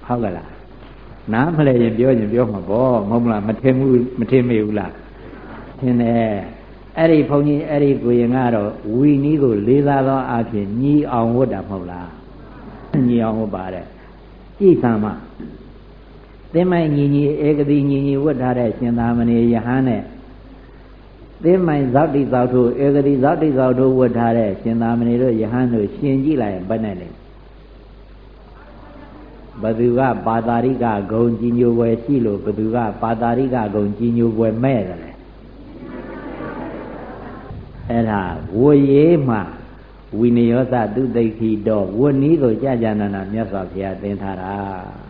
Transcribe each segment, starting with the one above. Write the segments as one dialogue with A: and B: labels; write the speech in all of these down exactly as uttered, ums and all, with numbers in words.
A: ဟုတ်ကလားနားမလဲရင်ပြောရင်ပြောမှာပေါ့မဟုတ်လားမထင်ဘူးမထင်မိဘူးလားထင်တယ်အဲ့ဒီဘုန်းကြီးအဲ့ဒီကိုရင်ကတော့ဝီနီးကိုလေးစားသောအဖြစ်ညီအောင်ဝတ်တာမဟုတ်လားညီအောင်ဝတ်ပါတယ်ကြည်သံမသင်္မိုင်ညီညီဧကတိညီညီဝတ်ထားတဲ့ရှင်သာမဏေယဟန်နဲ့သင်္မိုင်ဇောတိဇောထုဧကတိဇောတိဇောထုဝတ်ထားတဲ့ရှင်သာမဏေတို့ယဟန်တို့ရှင်ကြည့်လိုက်ရင်ဘယ်နဲ့လဲဘသူကပါတာရိကဂုံကြီးညိုွယ်ရှိလို့ဘသူကပါတာရိကဂုံကြီးညိုွယ်မဲ့တယ်လေအဲ့ဒါဝေရေးမှာဝိနည်းယောသသူသိခိတော်ဝတ်နည်းကိုကြာကြာနာနာမြတ်စွာဘုရားသင်ထားတာ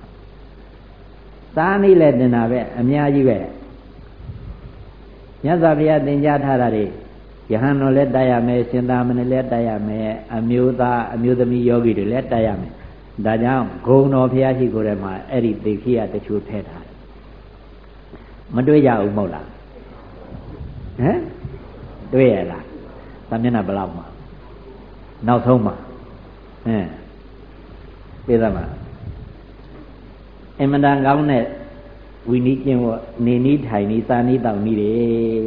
A: သာနည်းလည်းတင်တာပဲအများကြီးပဲမြတ်စွာဘုရားသင်ကြားထားတာတွေယဟန်တော်လည်းတိုက်ရမယ်ရှင်သာမဏေလည်းတိုက်ရမယ်အမျိုးသားအမျိုးသမီးယောဂီတွေလည်းတိုက်ရမယ်ဒါကြောင့်ဂုံတော်ဘုရားရှိခိုးထဲမှာအဲ့ဒီသိခိယတချို့ထည့်ထားတယ်မတွေ့ကြဘူးမဟုတ်လားဟမ်တွေ့ရလားသမမျက်နှာဘယ်လောက်မှာနောက်ဆုံးမှာဟမ်ပြေးသမှာအမတန်ကောင်းတဲ့ဝီနီးကျင့်ဝတ်နေနီးထိုင်နီးသာနီးတောင်နီးတယ်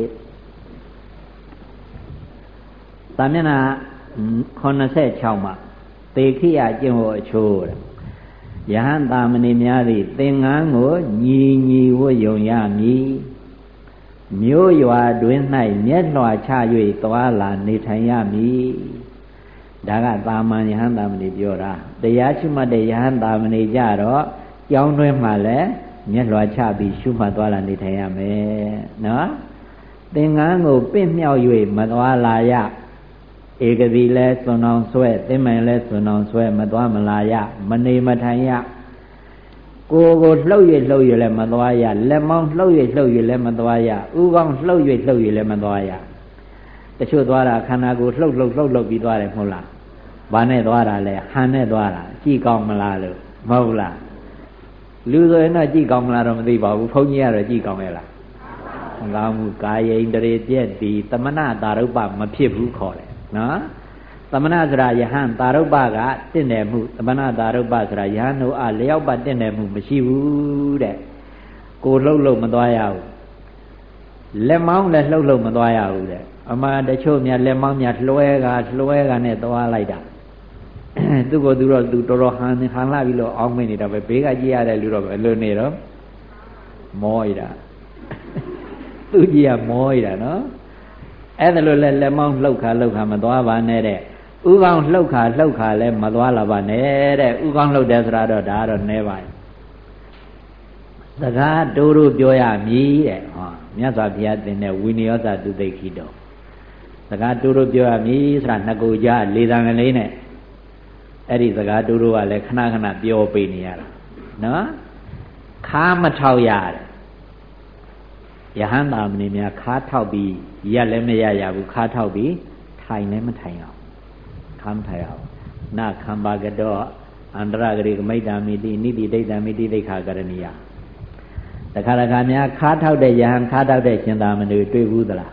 A: သမမျက်နှာခုနှစ်ဆယ့်ခြောက်မှာသေခိယကျင့်ဝတ်အချိုးယဟန်သာမဏေများသည်သင်္ကန်းကိုညီညီဝတ်ယုံရမည်မြို့ရွာတွင်၌မျက်လွှာချ၍သွားလာနေထိုင်ရမည်ဒါကသာမန်ယဟန်သာမဏေပြောတာတရားရှိမှတ်တဲ့ယဟန်သာမဏေကြတော့ကျောင်းတွင်မှလည်းမျက်လွှာချပြီးရှုမှတ်သွားလာနေထိုင်ရမယ်နော်သင်္ကန်းကိုပင့်မြောက်၍မသွားလာရဧကတိလဲစွန်အောင်ဆွဲသင်္မိုင်လဲစွန်အောင်ဆွဲမသွားမလာရမနေမထိုင်ရကိုယ်ကိုလှုပ်၍လှုပ်၍လည်းမသွားရလက်မောင်းလှုပ်၍လှုပ်၍လည်းမသွားရဥကောင်းလှုပ်၍လှုပ်၍လည်းမသွားရတချို့သွားတာခန္ဓာကိုယ်လှုပ်လှုပ်လှုပ်လှုပ်ပြီးသွားတယ်မဟုတ်လားဘာနဲ့သွားတာလဲဟန်နဲ့သွားတာကြည့်ကောင်းမလားလို့မဟုတ်လားလူဆိုရင်တော့ကြည့်ကောင်းမလားတော့မသိပါဘူးဘုန်းကြီးကတော့ကြည့်ကောင်းရဲ့လားမကောင်းဘူးကာယိန္ဒြေပြည့်သည်သမဏတာရုပ္ပမဖြစ်ဘူးခေါ်တယ်နော်သမဏဆိုတာယဟန်တာရုပ္ပကတင့်တယ်မှုသမဏတာရုပ္ပဆိုတာယဟန်တို့အလျောက်ပတ်တင့်တယ်မှုမရှိဘူးတဲ့ကိုလှုပ်လှုပ်မသွားရဘူးလက်မောင်းလည်းလှုပ်လှုပ်မသွားရဘူးတဲ့အမှန်တချို့များလက်မောင်းများလွှဲကလွှဲကနဲ့သွားလိုက်တာသူကသူတော့သူတော်တော်ဟန်ဟန်လာပြီးလို့အောင်းမင်းနေတာပဲဘေးကကြည့်ရတဲ့လူတော့ပဲလွတ်နေတော့မောရတာသူကြီးကမောရတာနော်အဲ့ဒါလို့လဲလက်မောင်းလှုပ်ခါလှုပ်ခါမသွားပါနဲ့တဲ့ဥကောင်းလှုပ်ခါလှုပ်ခါလဲမသွားလာပါနဲ့တဲ့ဥကောင်းလှုပ်တယ်ဆိုတာတော့ဒါကတော့နဲပါစကားတိုးတိုးပြောရမည်တဲ့ဟောမြတ်စွာဘုရားသင်တဲ့ဝိနည်းယောသသူသိခိတော်စကားတိုးတိုးပြောရမည်ဆိုတာနှစ်ကိုကြားလေးသံကလေးနဲ့အဲ့ဒီစကားတိုးတိုးကလည်းခဏခဏပြောပေးနေရတာနော်ခါမထောက်ရတယ်ယဟန်သာမဏေများခါထောက်ပြီးရက်လည်းမရရဘူးခါထောက်ပြီးထိုင်လည်းမထိုင်အောင်ခါမထိုင်အောင်နခံပါကတောအန္တရဂရိကမိတ္တမိတိနိတိဒိဋ္ဌမိတိဒိဋ္ဌကရဏီယတခါတခါများခါထောက်တဲ့ယဟန်ခါထောက်တဲ့ရှင်သာမဏေတွေ့ဘူးသလား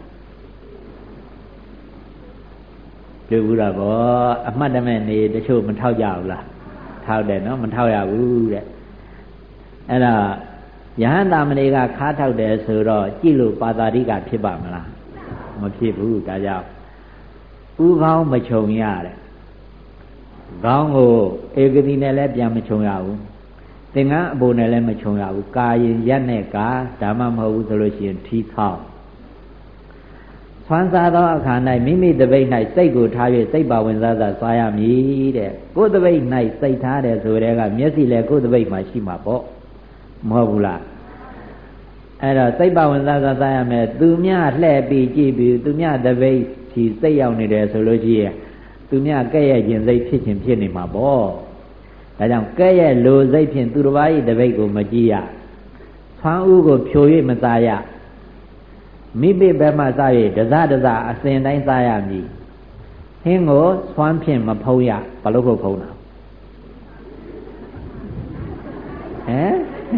A: တွေ့ဘူးတော့ဗောအမှတ်တမဲ့နေတချို့မထောက်ကြဘူးလားထောက်တယ်နော်မထောက်ရဘူးတဲ့အဲ့ဒါယဟန်သာမဏေကခါထောက်တယ်ဆိုတော့ကြည့်လို့ပါတာရိကဖြစ်ပါမလားမဖြစ်ဘူးဒါကြောင့်ဥကောင်းမခြုံရတဲ့ခေါင်းကိုဧကတိနဲ့လည်းပြန်မခြုံရဘူးသင်္ကန်းအပေါ်နဲ့လည်းမခြုံရဘူးကာရင်ရက်နဲ့ကာဒါမှမဟုတ်ဘူးဆိုလို့ရှိရင်ထီခေါင်းဆွမ်းစားသောအခါ၌မိမိတပိတ်၌စိတ်ကိုထား၍စိတ်ပါဝင်စားစားစားရမည်တဲ့ကိုယ်တပိတ်၌စိတ်ထားတယ်ဆိုတဲ့ကမျက်စိလည်းကိုယ်တပိတ်မှာရှိမှာပေါ့မဟုတ်ဘူးလားအဲ့တော့စိတ်ပါဝင်စားစားစားရမယ်သူမြလှဲ့ပြီးကြည့်ပြီးသူမြတပိတ်ဒီစိတ်ရောက်နေတယ်ဆိုလို့ရှိရင်သူမြကဲ့ရဲ့ခြင်းစိတ်ဖြစ်ခြင်းဖြစ်နေမှာပေါ့ဒါကြောင့်ကဲ့ရဲ့လိုစိတ်ဖြင့်သူတစ်ပါး၏တပိတ်ကိုမကြည့်ရဆွမ်းဥကိုဖြို၍မစားရမိပိဘက်မှစား၍ဒဇဒဇအစဉ်တိုင်းစားရမည်ဟင်းကိုဆွမ်းဖြင့်မဖုံးရဘာလို့ဖို့ဖုံးတာဟမ်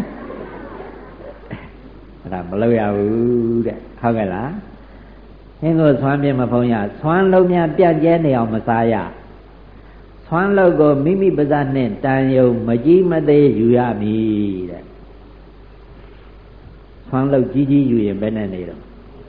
A: အဲ့ဒါမလုပ်ရဘူးတဲ့ဟုတ်ကဲ့လားဟင်းကိုဆွမ်းဖြင့်မဖုံးရဆွမ်းလုံးများပြတ်ကျဲနေအောင်မစားရဆွမ်းလုပ်ကိုမိမိပါးစပ်နဲ့တန်ယုံမကြီးမသေးယူရမည်တဲ့ဆွမ်းလုပ်ကြီးကြီးယူရင်ဘယ်နဲ့နေတော့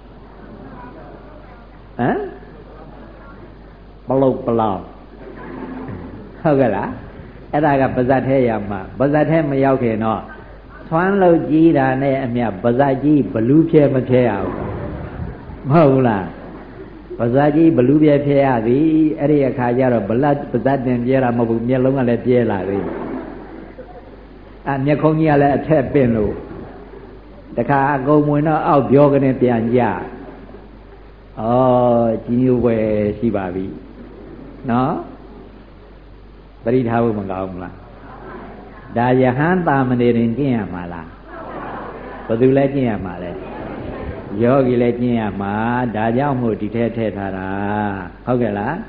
A: ဟမ်ပလုတ်ပလောက်ဟုတ်ကဲ့လားအဲ့ဒါကပါးစပ်ထဲရမှာပါးစပ်ထဲမရောက်ခင်တော့ဆွမ်းလုပ်ကြီးတာနဲ့အမြပါးစပ်ကြီးဘလူးဖြဲမဖြဲရဘူးမဟုတ်ဘူးလားပါးစပ်ကြီးဘလူးပြဲဖြဲရသည်အဲ့ဒီအခါကျတော့ဗလတ်ပါးစပ်တင်ပြဲတာမဟုတ်ဘူးမျက်လုံးကလည်းပြဲလာသေးအမျက်ခုံးကြီးကလည်းအထက်ပင်လို့တခါအကုန်ဝင်တော့အောက်ပြောကနေပြန်ကြဩကြီးညိုွယ်ရှိပါပြီနော်ပရိထားဖို့မကောင်းဘူးလားဒါယဟန်တာမဏေရင်ကျင့်ရမှာလားဘယ်သူလဲကျင့်ရမှာလဲယောဂီလည်းကျင့်ရမှာဒါကြောင့်မို့ဒီထဲထည့်ထားတာဟုတ်ကဲ့လား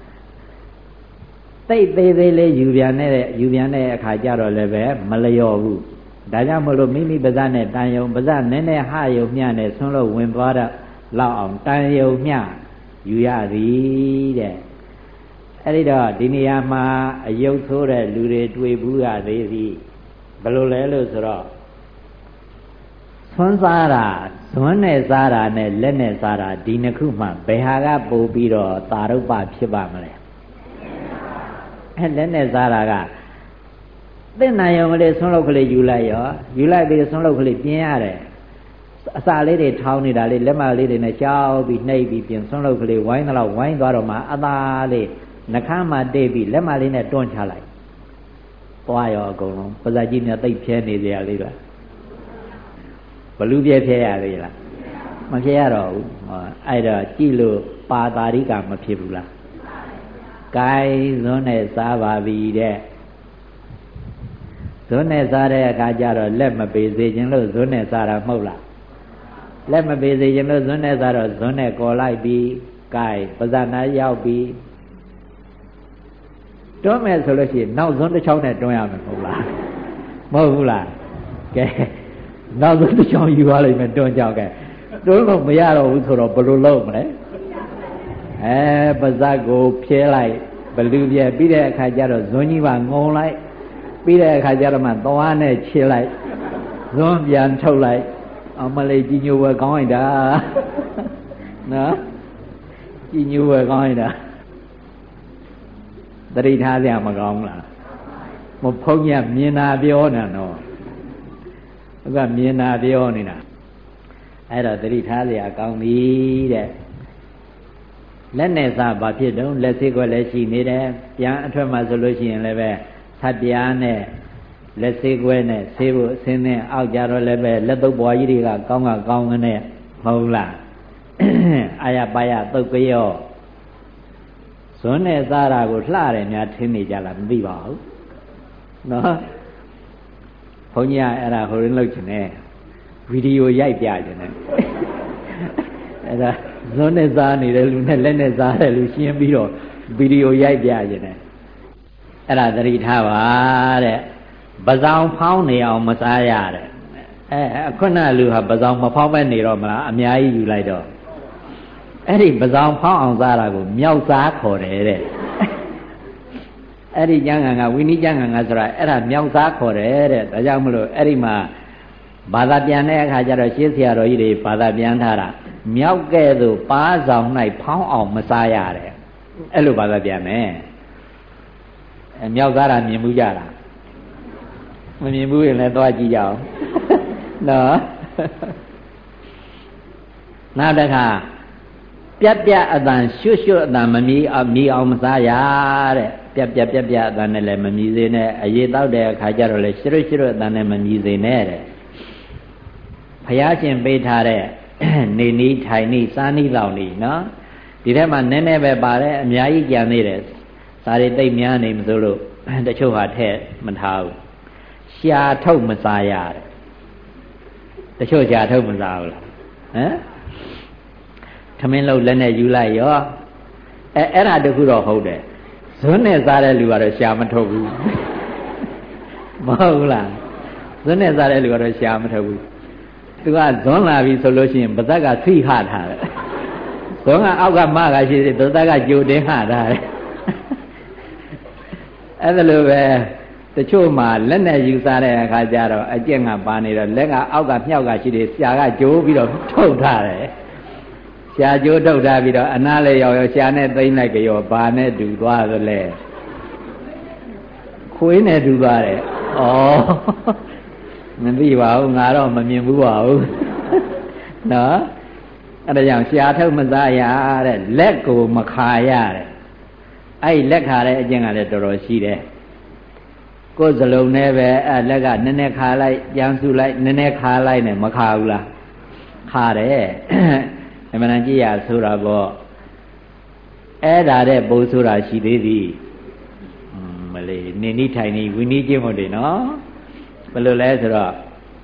A: သိသေးသေးလေးယူပြန်တဲ့ယူပြန်တဲ့အခါကျတော့လည်းပဲမလျော်ဘူးဒါကြောင့်မလို့မိမိပါးစပ်နဲ့တန်ယုံပါးစပ်နည်းနည်းဟယုံမျှနဲ့ဆွန်းလို့ဝင်သွားတော့လောက်အောင်တန်ယုံမျှယူရသည်တဲ့အဲ့ဒီတော့ဒီနေရာမှာအယုတ်ဆိုးတဲ့လူတွေတွေ့ဘူးရသေးသည်ဘယ်လိုလဲလို့ဆိုတော့ဆွန်းစားတာဇွန်းနဲ့စားတာနဲ့လက်နဲ့စားတာဒီနှစ်ခုမှဘယ်ဟာကပို့ပြီးတော့သာရုပ္ပဖြစ်ပါမလဲအဲလက်နဲ့စားတာကသင့်နိုင်ုံကလေးဆွန်းလုပ်ကလေးယူလိုက်ရောယူလိုက်ပြီးဆွန်းလုပ်ကလေးပြင်းရတယ်အစာလေးတွေထောင်းနေတာလေးလက်မလေးတွေနဲ့ကြောက်ပြီးနှိပ်ပြီးပြင်ဆွန်းလုပ်ကလေးဝိုင်းတော့ဝိုင်းသွားတော့မှအသာလေးနှခမ်းမှတိတ်ပြီးလက်မလေးနဲ့တွန်းချလိုက်သွားရောအကုန်လုံးပါးစပ်ကြီးများသိပ်ဖြဲနေကြရလေးလားဘလူးပြဲဖြဲရသေးလားမဖြဲရတော့ဘူးအဲ့တော့ကြည့်လို့ပါတာရိကမဖြစ်ဘူးလားဂိုင်းဇွန်းနဲ့စားပါပြီတဲ့ဇွန်းနဲ့စားတဲ့အခါကျတော့လက်မပေးစေခြင်းလို့ဇွန်းနဲ့စားတာမဟုတ်လားလက်မပေးစေခြင်းလို့ဇွန်းနဲ့စားတော့ဇွန်းနဲ့ကော်လိုက်ပြီးဂိုင်းပါးစပ်နာရောက်ပြီးတွန်းမယ်ဆိုလို့ရှိရင်နောက်ဇွန်းတစ်ချောင်းနဲ့တွန်းရမယ်မဟုတ်လားမဟုတ်ဘူးလားကဲနောက်ဆုံးတစ်ချောင်းယူသွားလိုက်မယ်တွန်းကြောက်ကဲတွန်းလို့မရတော့ဘူးဆိုတော့ဘယ်လိုလုပ်မလဲအဲပါးစပ်ကိုဖြဲလိုက်ဘလူပြဲပြီးတဲ့အခါကျတော့ဇွန်းကြီးပါငုံလိုက်ပြီးတဲ့အခါကျတော့မှသွားနဲ့ခြေလိုက်ဇွန်းပြန်ထုတ်လိုက်အမလေးကြီးညိုဝဲကောင်းလိုက်တာနော်ကြီးညိုဝဲကောင်းလိုက်တာတတိထားစရာမကောင်းလားမဖုံးရမြင်တာပြောနေတော့သူကမြင်တာပြောနေတာအဲ့တော့တတိထားစရာကောင်းပြီတဲ့လက်နဲ့စားဘာဖြစ်တုံးလက်စိတ်ကလည်းရှိနေတယ်ပြန်အထွက်မှဆိုလို့ရှိရင်လည်းပဲသတ်ပြားနဲ့လက်စိတ်ကွဲနဲ့ဆေးဖို့အစင်းနဲ့အောက်ကြတော့လည်းပဲလက်သုပ်ပွားကြီးတွေကကောင်းကကောင်းကနေမဟုတ်လားအာရပါရသုတ်ကရောဇွန်းနဲ့စားတာကိုလှတယ်များထင်းနေကြလားမသိပါဘူးနော်ဘုန်းကြီးကအဲ့ဒါဟိုရင်းလောက်ချင်တယ်ဗီဒီယိုရိုက်ပြချင်တယ်အဲ့ဒါဇွန်းနဲ့စားနေတဲ့လူနဲ့လက်နဲ့စားတဲ့လူရှင်းပြီးတော့ဗီဒီယိုရိုက်ပြချင်တယ်အဲ့ဒါသတိထားပါတဲ့ပဇောင်ဖောင်းနေအောင်မစားရတဲ့အဲခုနလူဟာပဇောင်မဖောင်းပဲနေတော့မလားအများကြီးယူလိုက်တော့အဲ့ဒီပဇောင်ဖောင်းအောင်စားတာကိုမြောက်စားခေါ်တယ်တဲ့အဲ့ဒီကျမ်းဂန်ကဝိနည်းကျမ်းဂန်ကဆိုတာအဲ့ဒါမြောက်စားခေါ်တယ်တဲ့ဒါကြောင့်မလို့အဲ့ဒီမှာဘာသာပြန်တဲ့အခါကျတော့ရှင်းဆရာတော်ကြီးတွေဘာသာပြန်ထားတာမြောက်ကဲ့သို့ပါးဆောင်၌ဖောင်းအောင်မစားရတဲ့အဲ့လိုဘာသာပြန်မယ်အဲမြောက်စားတာမြင်မှုကြလားမမြင်ဘူးရင်လည်းသွားကြည့်ကြအောင်နော်နောက်တစ်ခါပြက်ပြက်အတန်ရွှွတ်ရွှွတ်အတန်မမြည်အောင်မြည်အောင်မစားရတဲ့ပြက်ပြက်ပြက်ပြက်အတန်နဲ့လည်းမမြည်စေနဲ့အရေတောက်တဲ့အခါကျတော့လည်းရွှွတ်ရွှွတ်အတန်နဲ့မမြည်စေနဲ့တဲ့ဘုရားရှင်ပေးထားတဲ့နေနီးထိုင်နီးစားနီးလောင်နီးနော်ဒီထဲမှာနည်းနည်းပဲပါတယ်အများကြီးကြံနေတယ်စားရတိတ်များနေမစိုးလို့တချို့ဟာထည့်မထားဘူးရှာထုတ်မစားရတဲ့တချို့ရှာထုတ်မစားဘူးလားဟမ်ထမင်းလုံးလက်နဲ့ယူလိုက်ရောအဲအဲ့ဒါတခုတော့ဟုတ်တယ်ဇွန်းနဲ့စားတဲ့လူကတော့ရှာမထုတ်ဘူးမဟုတ်လားဇွန်းနဲ့စားတဲ့လူကတော့ရှာမထုတ်ဘူးသူကဇွန်းလာပြီဆိုလို့ရှိရင်ပါးစပ်ကဖိဟထားတယ်ဇွန်းကအောက်ကမကရှိသေးတယ်ပါးစပ်ကကြိုတင်ဟထားတယ်အဲ့ဒါလိုပဲတချို့မှာလက်နဲ့ယူစားတဲ့အခါကျတော့အကျင့်ကပါနေတော့လက်ကအောက်ကမြောက်ကရှိတယ်ဆရာကကြိုးပြီးတော့ထုတ်ထားတယ်ဆရာကြိုးထုတ်ထားပြီးတော့အနားလေးရောက်ရောက်ဆရာနဲ့သိမ့်လိုက်ကြောဘာနဲ့တူသွားသလဲခွေးနဲ့တူသွားတယ်ဩမသိပါဘူးငါတော့မမြင်ဘူးပါဘူးနော်အဲ့ဒါကြောင့်ဆရာထုတ်မစားရတဲ့လက်ကိုမခါရတဲ့အဲ့လက်ခါတဲ့အကျင့်ကလည်းတော်တော်ရှိတယ်ကိုယ်စလုံးနဲ့ပဲအဲလက်ကနည်းနည်းခါလိုက်ပြန်စုလိုက်နည်းနည်းခါလိုက်နဲ့မခါဘူးလားခါတယ်အမှန်တန်ကြည့်ရဆိုတာပေါ့အဲ့ဒါတဲ့ပိုးဆိုတာရှိသေးသည်မလေးနေနိထိုင်နေဝိနည်းချင်းမို့တယ်နော်ဘယ်လိုလဲဆိုတော့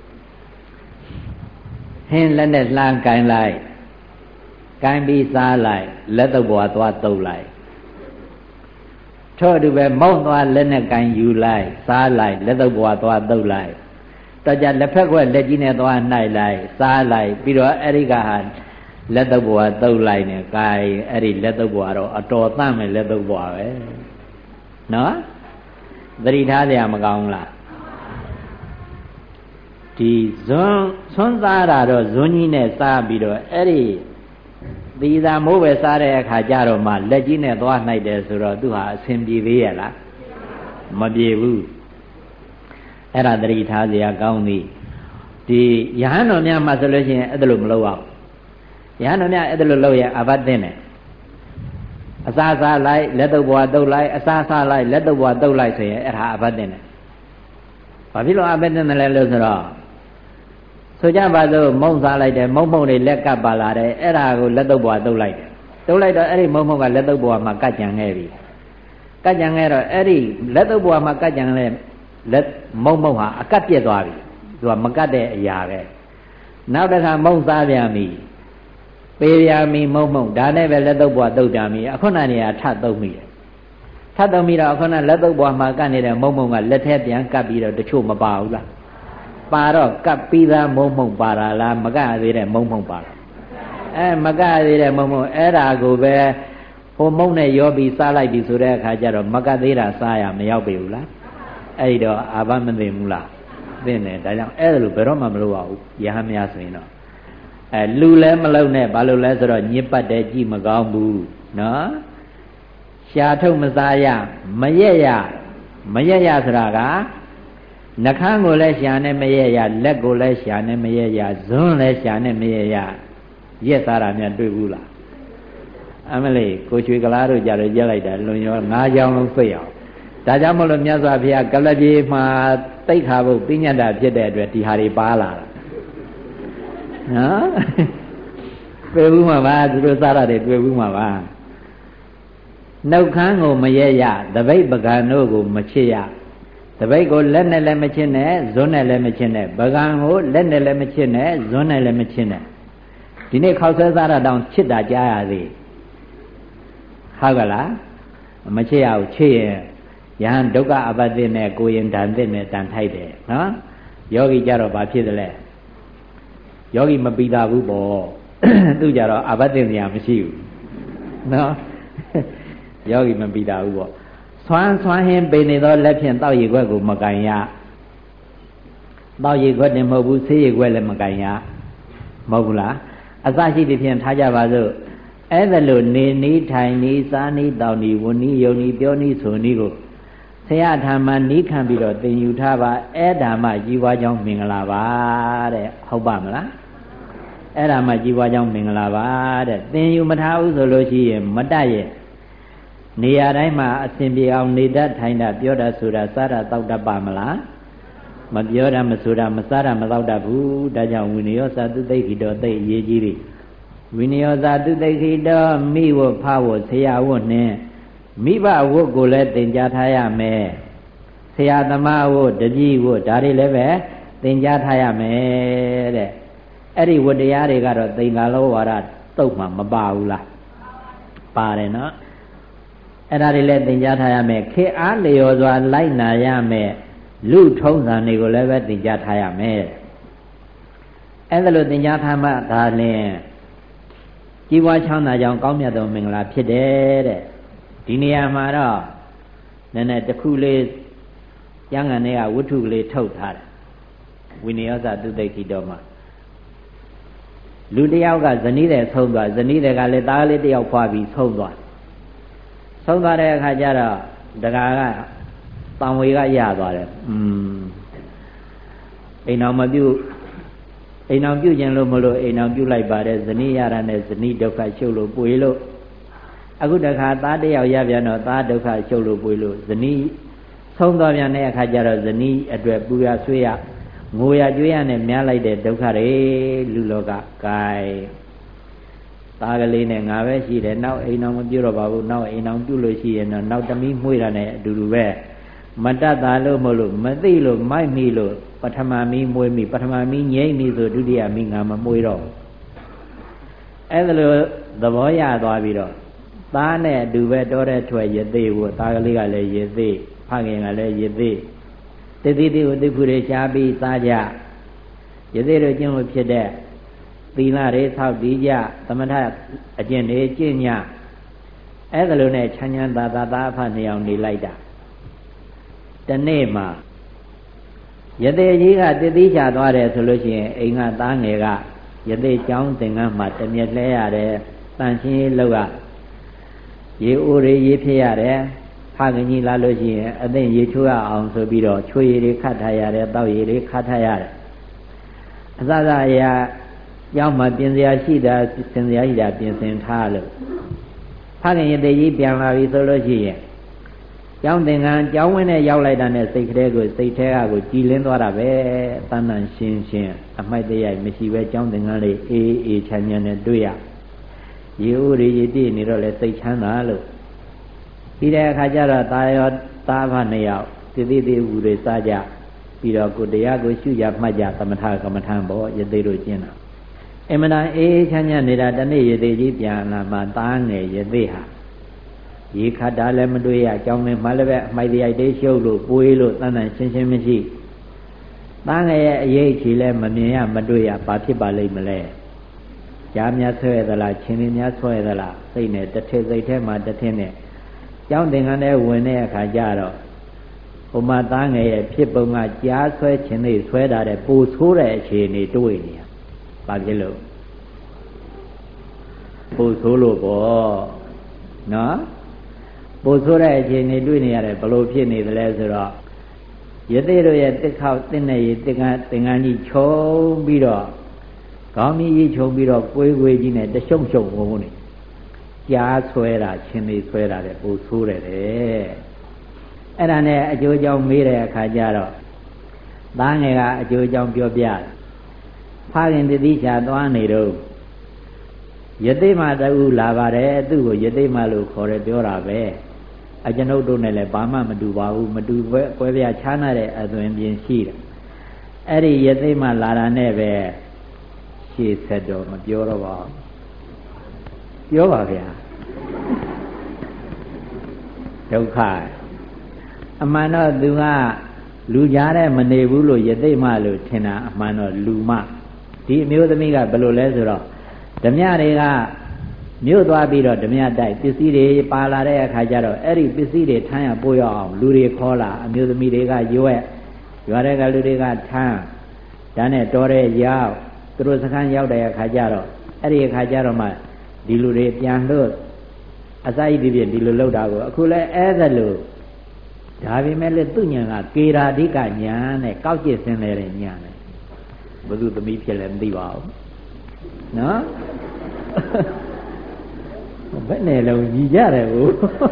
A: ဟင်းလက်နဲ့လှမ်းကင်လိုက်ကင်ပြီးစားလိုက်လက်တော့ဘွားသွားတုပ်လိုက်ထို့အတူပဲမောင်းသွားလက်နဲ့ကန်ယူလိုက်စားလိုက်လက်တော့ဘွားသွားတုပ်လိုက်တော့ကြလက်ဖက်ခွက်လက်ကြီးနဲ့သွားနှိုက်လိုက်စားလိုက်ပြီးတော့အဲ့ဒီကဟာလက်တော့ဘွားတုပ်လိုက်နဲ့ကိုင်အဲ့ဒီလက်တော့ဘွားတော့အတော်သန့်မယ်လက်တော့ဘွားပဲနော်သတိထားကြမကောင်းလားဒီဇွန်းဆွန်းစားတာတော့ဇွန်းကြီးနဲ့စားပြီးတော့အဲ့ဒီသီသာမိုးပဲစားတဲ့အခါကျတော့မှလက်ကြီးနဲ့သွားနှိုက်တယ်ဆိုတော့သူဟာအဆင်ပြေသေးရဲ့လားမပြေဘူးအဲ့ဒါသတိထားစရာကောင်းသည်ဒီယဟန်တော်များမှဆိုလို့ရှိရင်အဲ့ဒါလိုမလုပ်အောင်ယဟန်တော်များအဲ့ဒါလိုလုပ်ရင်အဘတ်သိနေအစားစားလိုက်လက်တော့ဘွားတုပ်လိုက်အစားစားလိုက်လက်တော့ဘွားတုပ်လိုက်ဆိုရင်အဲ့ဒါအဘတ်သိနေဘာဖြစ်လို့အဘတ်သိနေလဲလို့ဆိုတော့ဆိုကြပါစို့မုံစားလိုက်တယ်မုံမုံလေးလက်ကပ်ပါလာတယ်အဲ့ဒါကိုလက်တော့ဘွားတုပ်လိုက်တယ်တုပ်လိုက်တော့အဲ့ဒီမုံမုံကလက်တော့ဘွားမှာကတ်ကြံခဲ့ပြီကတ်ကြံခဲ့တော့အဲ့ဒီလက်တော့ဘွားမှာကတ်ကြံလဲလက်မုံမုံဟာအကတ်ပြက်သွားပြီသူကမကတ်တဲ့အရာပဲနောက်တစ်ခါမုံစားပြန်ပြီပေးပြန်ပြီမုံမုံဒါနဲ့ပဲလက်တော့ဘွားတုပ်ကြပြီအခုနနေရာထပ်တုပ်မိတယ်ထပ်တုပ်မိတော့အခုနလက်တော့ဘွားမှာကတ်နေတဲ့မုံမုံကလက်ထဲပြန်ကတ်ပြီးတော့တချို့မပါဘူးလားပါတော့ကပ်ပြီးသားမုံမုံပါတာလားမကသေးတဲ့မုံမုံပါလားအဲမကသေးတဲ့မုံမုံအဲ့ဒါကိုပဲဟိုမုံနဲ့ရောပြီးစားလိုက်ပြီဆိုတဲ့အခါကျတော့မကသေးတာစားရမရောက်ပြီဘူးလားအဲ့ဒီတော့အာဘမသိဘူးလားသိနေဒါကြောင့်အဲ့ဒါလိုဘယ်တော့မှမလုပ်ရဘူးယဟန်များဆိုရင်တော့အဲလူလည်းမလုပ်နဲ့ဘာလို့လဲဆိုတော့ညစ်ပတ်တယ်ကြည့်မကောင်းဘူးနော်ရှာထုတ်မစားရမရက်ရမရက်ရဆိုတာကနှခမ်းကိုလည်းရှာနဲ့မရရလက်ကိုလည်းရှာနဲ့မရရဇွန်းလည်းရှာနဲ့မရရရက်စားတာများတွေ့ဘူးလားအမလေးကိုရွှေကလားတို့ကြတော့ရက်လိုက်တာလွန်ရောငါးကြောင်လုံးစိတ်အောင်ဒါကြောင့်မလို့မြတ်စွာဘုရားကလပြေမှာတိတ်ခါဖို့ပြညတ်တာဖြစ်တဲ့အတွက်ဒီဟာတွေပါလာတာနော်တွေ့ဘူးမှာပါသူတို့စားရတယ်တွေ့ဘူးမှာပါနှုတ်ခမ်းကိုမရရတပိတ်ပကံတို့ကိုမချစ်ရတပိတ်ကိုလက်နဲ့လည်းမချစ်နဲ့ဇွန်းနဲ့လည်းမချစ်နဲ့ပကံကိုလက်နဲ့လည်းမချစ်နဲ့ဇွန်းနဲ့လည်းမချစ်နဲ့ဒီနေ့ခောက်ဆွဲစားတာတောင်ချစ်တာကြားရသေးဟုတ်ကလားမချစ်ရဘူးချစ်ရင်ယဟန်ဒုက္ခအပတ္တိနဲ့ကိုရင်ဓာန်သစ်နဲ့တန်ထိုက်တယ်နော်ယောဂီကြတော့ဘာဖြစ်သလဲယောဂီမပီတာဘူးပေါ့သူကြတော့အပတ္တိနေရာမရှိဘူးနော်ယောဂီမပီတာဘူးပေါ့ဆွမ်းဆွမ်းဟင်းပေနေသောလက်ဖြင့်တောက်ရည်ခွက်ကိုမကန်ရတောက်ရည်ခွက်တင်မဟုတ်ဘူးဆေးရည်ခွက်လည်းမကန်ရမဟုတ်ဘူးလားအစရှိသဖြင့်ထားကြပါစို့အဲ့ဒါလို့နေနီးထိုင်နီးစားနီးတောက်နီးဝနီးယုံနီးပြောနီးဆိုနီးကိုဆရာထာမနီးခံပြီးတော့သင်ယူထားပါအဲ့ဒါမှကြီးပွားကြောင်းမင်္ဂလာပါတဲ့ဟုတ်ပါမလားအဲ့ဒါမှကြီးပွားကြောင်းမင်္ဂလာပါတဲ့သင်ယူမထားဘူးဆိုလို့ရှိရင်မတတ်ရဲ့နေရာတိုင်းမှာအစဉ်ပြေအောင်နေတတ်ထိုင်တတ်ပြောတတ်ဆိုတာစားတာတောက်တတ်ပါမလားမပြောတာမဆိုတာမစားတာမတောက်တတ်ဘူးဒါကြောင့်ဝိနည်းယောသာတုသိခိတောသိအရေးကြီးပြီဝိနည်းယောသာတုသိခိတောမိဝဖဝဆရာဝတ်နဲ့မိဘဝတ်ကိုလည်းသင်ကြားထားရမယ်ဆရာသမားဝတ်တပည့်ဝတ်ဒါတွေလည်းပဲသင်ကြားထားရမယ်တဲ့အဲ့ဒီဝတ္တရားတွေကတော့သင်္ကာလောဝါဒတုတ်မှမပါဘူးလားပါတယ်နော်အဲ့ဒါတွေလည်းသင်ကြားထားရမယ်ခေအားလျော်စွာလိုက်နာရမယ်လူထုံးစံတွေကိုလည်းပဲသင်ကြားထားရမယ်အဲ့ဒါလိုသင်ကြားထားမှဒါလည်းကြီးပွားချမ်းသာကြောင်းကောင်းမြတ်သောမင်္ဂလာဖြစ်တယ်တဲ့ဒီနေရာမှာတော့ nè nè đặc khu lê giang ngàn này à vút thu lê thâu thà vì này ở tu tây kỳ đó mà lưu đi áo cả dân đi để sâu rồi dân đi để cả lê ta lê đi áo qua bị sâu rồi sâu rồi đấy khai ra đó đặc cả tao mới cái gì rồi đấy ai nào mà biểu ai nào biểu chuyện lo mà lo ai nào biểu lại bà đấy dân đi ra này dân đi đâu phải chịu lo bùi lo aku đặc cả ta đi áo ya bây nó ta đâu phải chịu lo bùi lo dân đi sâu rồi bây này khai ra đó dân đi ở đây bùi à suy à ngồi à chơi à này mẹ lại để đâu cả đấy lưu lo cả cái ta cái này này ngã về xí đấy nào ai nào mà biểu rồi bảo nào ai nào biểu lo xí nó nào tao mi mui ra này đủ đủ về mà ta ta lo mà lo mà tí lo mai mi lo bắt mà mi mui mi bắt mà mi nhảy mi rồi đủ đi à mi ngã mà mui rồi ấy là đó bảo ya đó bị rồi ta này đủ về đó để thuê gì đi vô ta cái này cái này gì đi phá cái cái này gì đi thế thì thì thì phụ đề cha bị ta ja gì đi rồi chúng mình biết đấy tì la đấy sao đi ja tâm thái ở trên đấy trên nhà ấy là lúc này chăn nhăn ta ta ta phá nhiều đi lại đã tên này mà vậy thì gì cả thì đi cha đó đấy thôi lúc gì anh à ta nghe cả vậy thì cháu tình à mà tên nhật lẽ à đấy tan xin lâu à vậy u đấy vậy phía à đấy phá cái gì là lúc gì ở đây vậy chúa ông số bị đó chúa gì khát hay à đấy tao gì đấy khát hay à ra ra ya giáo mà biến ra gì đó biến ra gì đó biến thành tha luôn phá cái gì đấy gì biến là vì số lúc gì giáo tình à giáo cái này giáo lại đàn này xây cái cái xây cái cái chỉ lên đó là về tan nan xin xin à mấy cái này mới chỉ về giáo tình à này ê ê chân nhân này đối à yêu đi gì đi này rồi lại xây chán đó luôn đi ra khai ra là ta ta phải này à thì đi đi u đi sa ja đi rồi cô để cô chúja mà ja tâm tha tâm tha bỏ vậy đi rồi chuyện nào em nói ê chân nhân này là đàn này vậy đi gìပြန်là mà ta nghe vậy đi hả gì khát đã lên mà đuôi à trong này mà lấy mấy đi ai để show luôn bùi luôn ta này xin xin mấy gì ta nghe vậy chỉ lên mà miếng à mà đuôi à bà thì bà lấy mà lấy chả nhớ xoay đó là chín nhớ xoay đó là xây này đất thế xây thế mà đất thế này cháu tình anh ấy quên này khá giá rồi hôm mà ta nghe phía bông à chả xoay chín này xoay đó để bù số để chỉ này đuôi này bà cái lỗ bù số lỗ bỏ nó bù số để chỉ này đuôi này để bà lô phía này là rồi đó vậy thì rồi tích khảo tích này tích anh tích anh đi chô bị đó có mấy gì chồng bị đó quay quay gì này để sống sống của mình giá xoay ra chín này xoay ra để bù số đấy đấyအဲ့ဒါနဲ့အကျိုးကြောင့်မေးတဲ့အခါကျတော့သားငယ်ကအကျိုးကြောင့်ပြောပြတယ်ဖခင်တတိချာသွားနေတော့ယသိမတူလာပါတယ်သူ့ကိုယသိမလို့ခေါ်တယ်ပြောတာပဲအကျွန်ုပ်တို့နဲ့လည်းဘာမှမတူပါဘူးမတူပဲကွဲပြားခြားနာတဲ့အသွင်ပြင်ရှိတယ်အဲ့ဒီယသိမလာတာနဲ့ပဲရှေ့ဆက်တော့မပြောတော့ပါဘူးပြောပါဗျာဒုက္ခအမှန်တော့သူကလူကြားတဲ့မနေဘူးလို့ယသိမလို့ထင်တာအမှန်တော့လူမဒီအမျိုးသမီးကဘယ်လိုလဲဆိုတော့ဓမြတွေကမြို့သွားပြီးတော့ဓမြတိုက်ပစ္စည်းတွေပါလာတဲ့အခါကျတော့အဲ့ဒီပစ္စည်းတွေထမ်းရပို့ရအောင်လူတွေခေါ်လာအမျိုးသမီးတွေကရွက်ရွာတဲ့ကလူတွေကထမ်းဒါနဲ့တော်တဲ့ရောက်သူတို့စခန်းရောက်တဲ့အခါကျတော့အဲ့ဒီအခါကျတော့မှဒီလူတွေပြန်လို့အစာရည်ပြည့်ဒီလိုလောက်တာကိုအခုလဲအဲ့ဒါလို့ဒါပေမဲ့လည်းသူ့ညာကကေရာဓိကညာနဲ့ကောက်ကျစ်စင်းနေတဲ့ညာနဲ့ဘုသူသမီးဖြစ်လည်းမသိပါဘူးနော်ဘယ်နဲ့လုံးညီကြတယ်ကို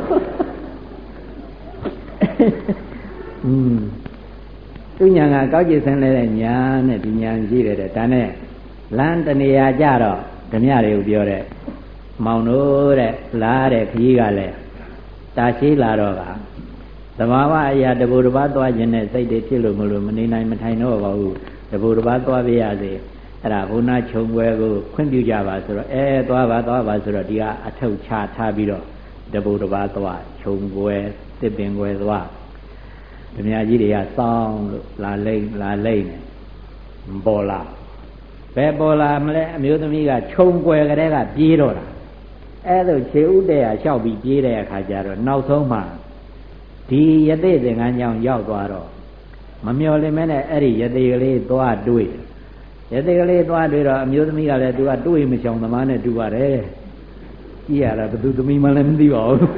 A: อืมသူ့ညာကကောက်ကျစ်စင်းနေတဲ့ညာနဲ့ဒီညာရှိတယ်တဲ့ဒါနဲ့လမ်းတနေရာကြတော့ဓမြတွေကိုပြောတဲ့မောင်တို့တဲ့လားတဲ့ခကြီးကလည်းတာရှိလာတော့ကသဘာဝအရာတဘူတစ်ပါးသွားခြင်းနဲ့စိတ်တွေဖြစ်လို့မလို့မနေနိုင်မထိုင်တော့ပါဘူးတဘူတစ်ပါးသွားပြရစေအဲ့ဒါဘုနာခြုံပွဲကိုခွင့်ပြုကြပါဆိုတော့အဲသွားပါသွားပါဆိုတော့ဒီကအထုပ်ချထားပြီးတော့တဘူတစ်ပါးသွားခြုံပွဲတစ်ပင်ပွဲသွားဓမြကြီးတွေကစောင်းလို့လာလိမ့်လာလိမ့်နေပေါ်လာဘယ်ပေါ်လာမလဲအမျိုးသမီးကခြုံပွဲကလေးကပြေးတော့တာအဲ့လိုခြေဥတည်းရလျှောက်ပြီးပြေးတဲ့အခါကျတော့နောက်ဆုံးမှဒီယသိသင်္ကန်းကြောင့်ရောက်သွားတော့မမျော်လင့်မဲနဲ့အဲ့ဒီယသိကလေးသွားတွေ့ယသိကလေးသွားတွေ့တော့အမျိုးသမီးကလည်းသူကတွေ့မချောင်သမားနဲ့တူပါတယ်ကြည့်ရတာဘယ်သူသမီးမှလည်းမသိပါဘူး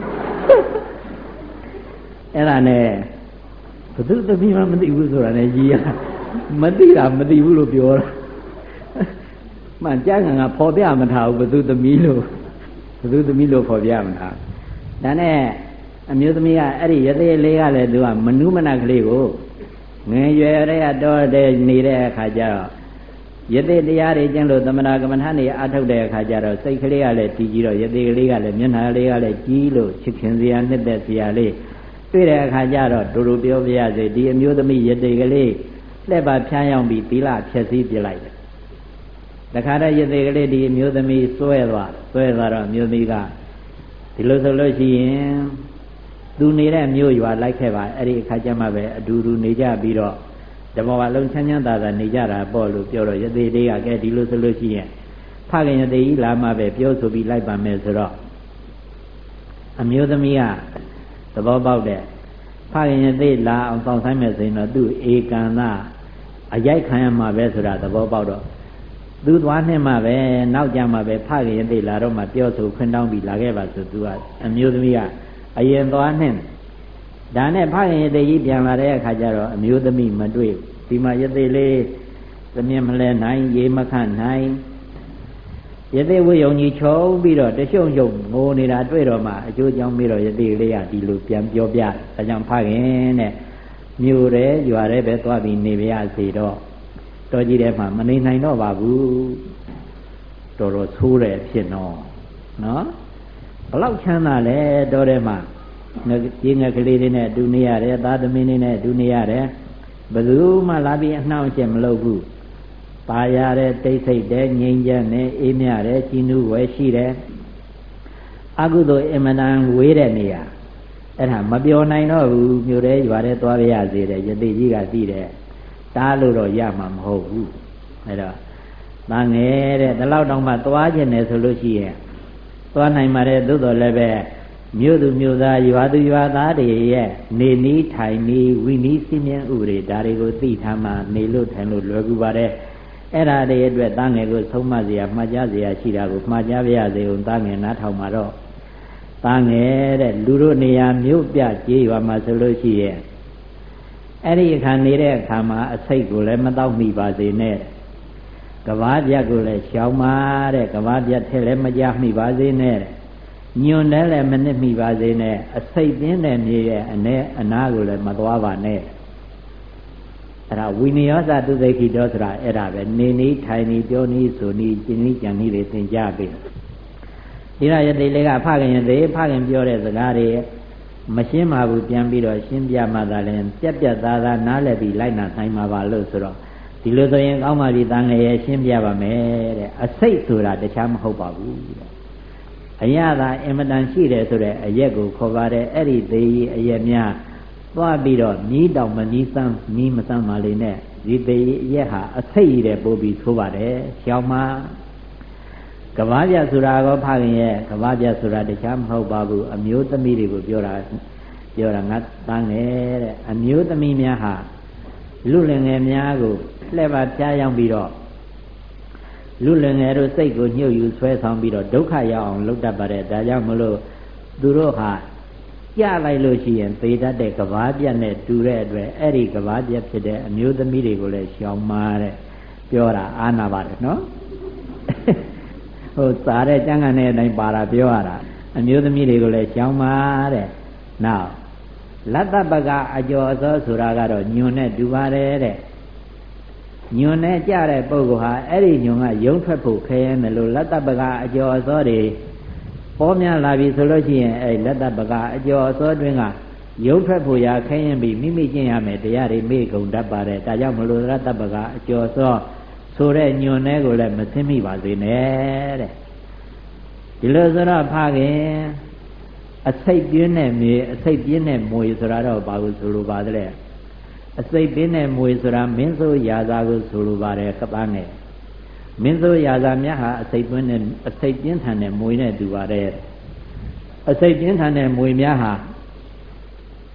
A: အဲ့ဒါနဲ့ဘယ်သူသမီးမှမသိဘူးဆိုတာနဲ့ကြီးရမသိတာမသိဘူးလို့ပြောတာမှန်ကြကံကဖော်ပြမထားဘူးဘယ်သူသမီးလို့ဘယ်သူသမီးလို့ဖော်ပြမထားဒါနဲ့အမျိုးသမီးကအဲ့ဒီယသိလေးကလည်းသူကမနုမနကလေးကိုငယ်ရွယ်တဲ့တော့တဲ့နေတဲ့အခါကျတော့ယသိတရားတွေကျင့်လို့သမဏကမ္မထာနေအထုတ်တဲ့အခါကျတော့စိတ်ကလေးကလည်းတည်ကြည့်တော့ယသိကလေးကလည်းမျက်နှာလေးကလည်းကြီးလို့ချစ်ခင်စရာနှစ်သက်စရာလေးတွေ့တဲ့အခါကျတော့ဒူဒူပြောပြရစေဒီအမျိုးသမီးယသိကလေးလှည့်ပါဖြားရောက်ပြီးသီလဖြည့်ဆည်းပြလိုက်တယ်တခါတည်းယသိကလေးဒီအမျိုးသမီးစွဲသွားစွဲသွားတော့အမျိုးသမီးကဒီလိုဆိုလို့ရှိရင်သူနေတဲ့မြို့ရွာလိုက်ခဲ့ပါအဲ့ဒီအခါကျမှပဲအတူတူနေကြပြီးတော့ဓမ္မဝါလုံးချမ်းချမ်းသာသာနေကြတာပေါ့လို့ပြောတော့ယသိလေးကကဲဒီလိုဆိုလို့ရှိရင်ဖခင်ယသိကြီးလာမှပဲပြောဆိုပြီးလိုက်ပါမယ်ဆိုတော့အမျိုးသမီးကသဘောပေါက်တဲ့ဖခင်ယသိလာအောင်တောင်းဆိုင်မယ်ဆိုရင်တော့သူ့ဧကံသာအရိုက်ခံရမှာပဲဆိုတာသဘောပေါက်တော့သူသွားနှင်းမှပဲနောက်ကြမှာပဲဖခင်ယသိလာတော့မှပြောဆိုခွင့်တောင်းပြီးလာခဲ့ပါဆိုသူကအမျိုးသမီးကအရင်သွားနှင်းဒါနဲ့ဖခင်ယသိကြီးပြန်လာတဲ့အခါကျတော့အမျိုးသမီးမတွေ့ဒီမှာယသိလေးသမင်မလဲနိုင်ရေမခန့်နိုင်ယသိဝိယုံကြီးချုံပြီးတော့တရှုံရှုံငိုနေတာတွေ့တော့မှအကျိုးကြောင့်ပြီးတော့ယသိလေးကဒီလိုပြန်ပြောပြဒါကြောင့်ဖခင်တဲ့မြို့ရဲရွာရဲပဲသွားပြီးနေပြရစီတော့တော်ကြီးတဲ့မှာမနေနိုင်တော့ပါဘူးတော်တော်ဆိုးတယ်ဖြစ်တော့နော်ဘလောက်ချမ်းသာလဲတော်တဲ့မှာကြီးငယ်ကလေးတွေနဲ့အတူနေရတယ်သားသမီးတွေနဲ့အတူနေရတယ်ဘယ်သူမှလာပြီးအနှောင့်အယှက်မလုပ်ဘူးပါရတဲ့တိတ်ဆိတ်တဲ့ငြိမ်းချမ်းတဲ့အေးမြတဲ့ကြီးနူးဝဲရှိတယ်အကုသိုလ်အင်မတန်ဝေးတဲ့နေရာအဲ့ဒါမပြောနိုင်တော့ဘူးမြို့ထဲရွာထဲသွားရစေတယ်ယသိကြီးကသိတယ်တားလို့တော့ရမှာမဟုတ်ဘူးအဲ့တော့တန်ငယ်တဲ့ဒီလောက်တောင်မှသွားခြင်းတယ်ဆိုလို့ရှိရင်သွားနိုင်ပါတယ်သို့တော်လည်းပဲမြို့သူမြို့သားရွာသူရွာသားတွေရဲ့နေနည်းထိုင်နည်းဝိနည်းစည်းမျဉ်းဥပဒေဒါတွေကိုသိထားမှနေလို့ထိုင်လို့လွယ်ကူပါတယ်အဲ့ဒါတွေအတွက်တန်ငယ်ကိုဆုံးမစရာမှားကြားစရာရှိတာကိုမှားကြားပြရစေအောင်တန်ငယ်နားထောင်မှာတော့တန်ငယ်တဲ့လူတို့နေရာမြို့ပြကြေးရွာမှာဆိုလို့ရှိရဲ့အဲ့ဒီအခါနေတဲ့အခါမှာအစိတ်ကိုလည်းမတော့မိပါစေနဲ့ကဘာပြတ်ကိုလည်းရှောင်ပါတဲ့ကဘာပြတ်ထဲလည်းမကြားမိပါစေနဲ့ညွန်တယ်လည်းမနစ်မိပါစေနဲ့အစိတ်ပြင်းတဲ့မြေရဲ့အနေအနာကိုလည်းမသွားပါနဲ့အဲ့ဒါဝိနည်းယောသသူသိခိတောဆိုတာအဲ့ဒါပဲနေနည်းထိုင်နည်းပြောနည်းဆိုနည်းကျင့်နည်းကြံနည်းတွေသင်ကြားပေးဒီရယတိလေးကဖခင်ယသိဖခင်ပြောတဲ့စကားတွေမရှင်းပါဘူးပြန်ပြီးတော့ရှင်းပြမှသာလည်းပြက်ပြက်သားသားနားလည်ပြီးလိုက်နာနိုင်မှာပါလို့ဆိုတော့ဒီလိုဆိုရင်ကောင်းပါပြီတန်ငယ်ရှင်းပြပါမယ်တဲ့အစိတ်ဆိုတာတခြားမဟုတ်ပါဘူးတဲ့အရသာအင်မတန်ရှိတယ်ဆိုတဲ့အရက်ကိုခေါ်ပါတယ်အဲ့ဒီသေးကြီးအရက်များသွားပြီးတော့မြည်တောင်မမြည်စမ်းမြည်မစမ်းပါလေနဲ့ဒီသေးကြီးအရက်ဟာအစိတ်ရတဲ့ပို့ပြီးဆိုပါတယ်ရှောင်းမှာကဘာပြဆိုတာကောဖခင်ရဲ့ကဘာပြဆိုတာတခြားမဟုတ်ပါဘူးအမျိုးသမီးတွေကိုပြောတာပြောတာငါတန်းငယ်တဲ့အမျိုးသမီးများဟာလူလင်ငယ်များကိုလှည့်ပါဖြားရောက်ပြီးတော့လူလင်ငယ်တို့စိတ်ကိုညှို့ယူဆွဲဆောင်ပြီးတော့ဒုက္ခရောက်အောင်လုပ်တတ်ပါတယ်ဒါကြောင့်မလို့သူတို့ဟာကြလိုက်လို့ရှိရင်သေတတ်တဲ့ကဘာပြနဲ့တူတဲ့အတွက်အဲ့ဒီကဘာပြဖြစ်တဲ့အမျိုးသမီးတွေကိုလည်းရှောင်မာတဲ့ပြောတာအာနာပါတယ်နော်ဟိုစားတဲ့ကျမ်းဂန်တဲ့အတိုင်းပါတာပြောရတာအမျိုးသမီးတွေကိုလည်းရှောင်ပါတဲ့နောက်လတ္တပကအကျော်အစောဆိုတာကတော့ညွန်နဲ့တူပါတယ်တဲ့ညွန်နဲ့ကြတဲ့ပုဂ္ဂိုလ်ဟာအဲ့ဒီညွန်ကယုံထွက်ဖို့ခဲရဲမယ်လို့လတ္တပကအကျော်အစောတွေပေါ်များလာပြီဆိုလို့ရှိရင်အဲ့လတ္တပကအကျော်အစောတွင်ကယုံထွက်ဖို့ရာခဲရင်ပြီးမိမိကျင့်ရမယ်တရားတွေမေ့ကုန်တတ်ပါတယ်ဒါကြောင့်မလို့လတ္တပကအကျော်အစောဆိုတဲ့ညွန်တဲ့ကိုလည်းမသိမိပါစေနဲ့တဲ့ဒီလိုဆိုတော့ဖခင်အစိတ်ပြင်းတဲ့မြေအစိတ်ပြင်းတဲ့မွေဆိုတာတော့ဘာလို့ဆိုလိုပါသလဲအစိတ်ပြင်းတဲ့မွေဆိုတာမင်းဆိုရာဇာကိုဆိုလိုပါတယ်ကပန်းနဲ့မင်းဆိုရာဇာမြတ်ဟာအစိတ်ပြင်းတဲ့အစိတ်ပြင်းထန်တဲ့မွေနဲ့တူပါတယ်အစိတ်ပြင်းထန်တဲ့မွေများဟာ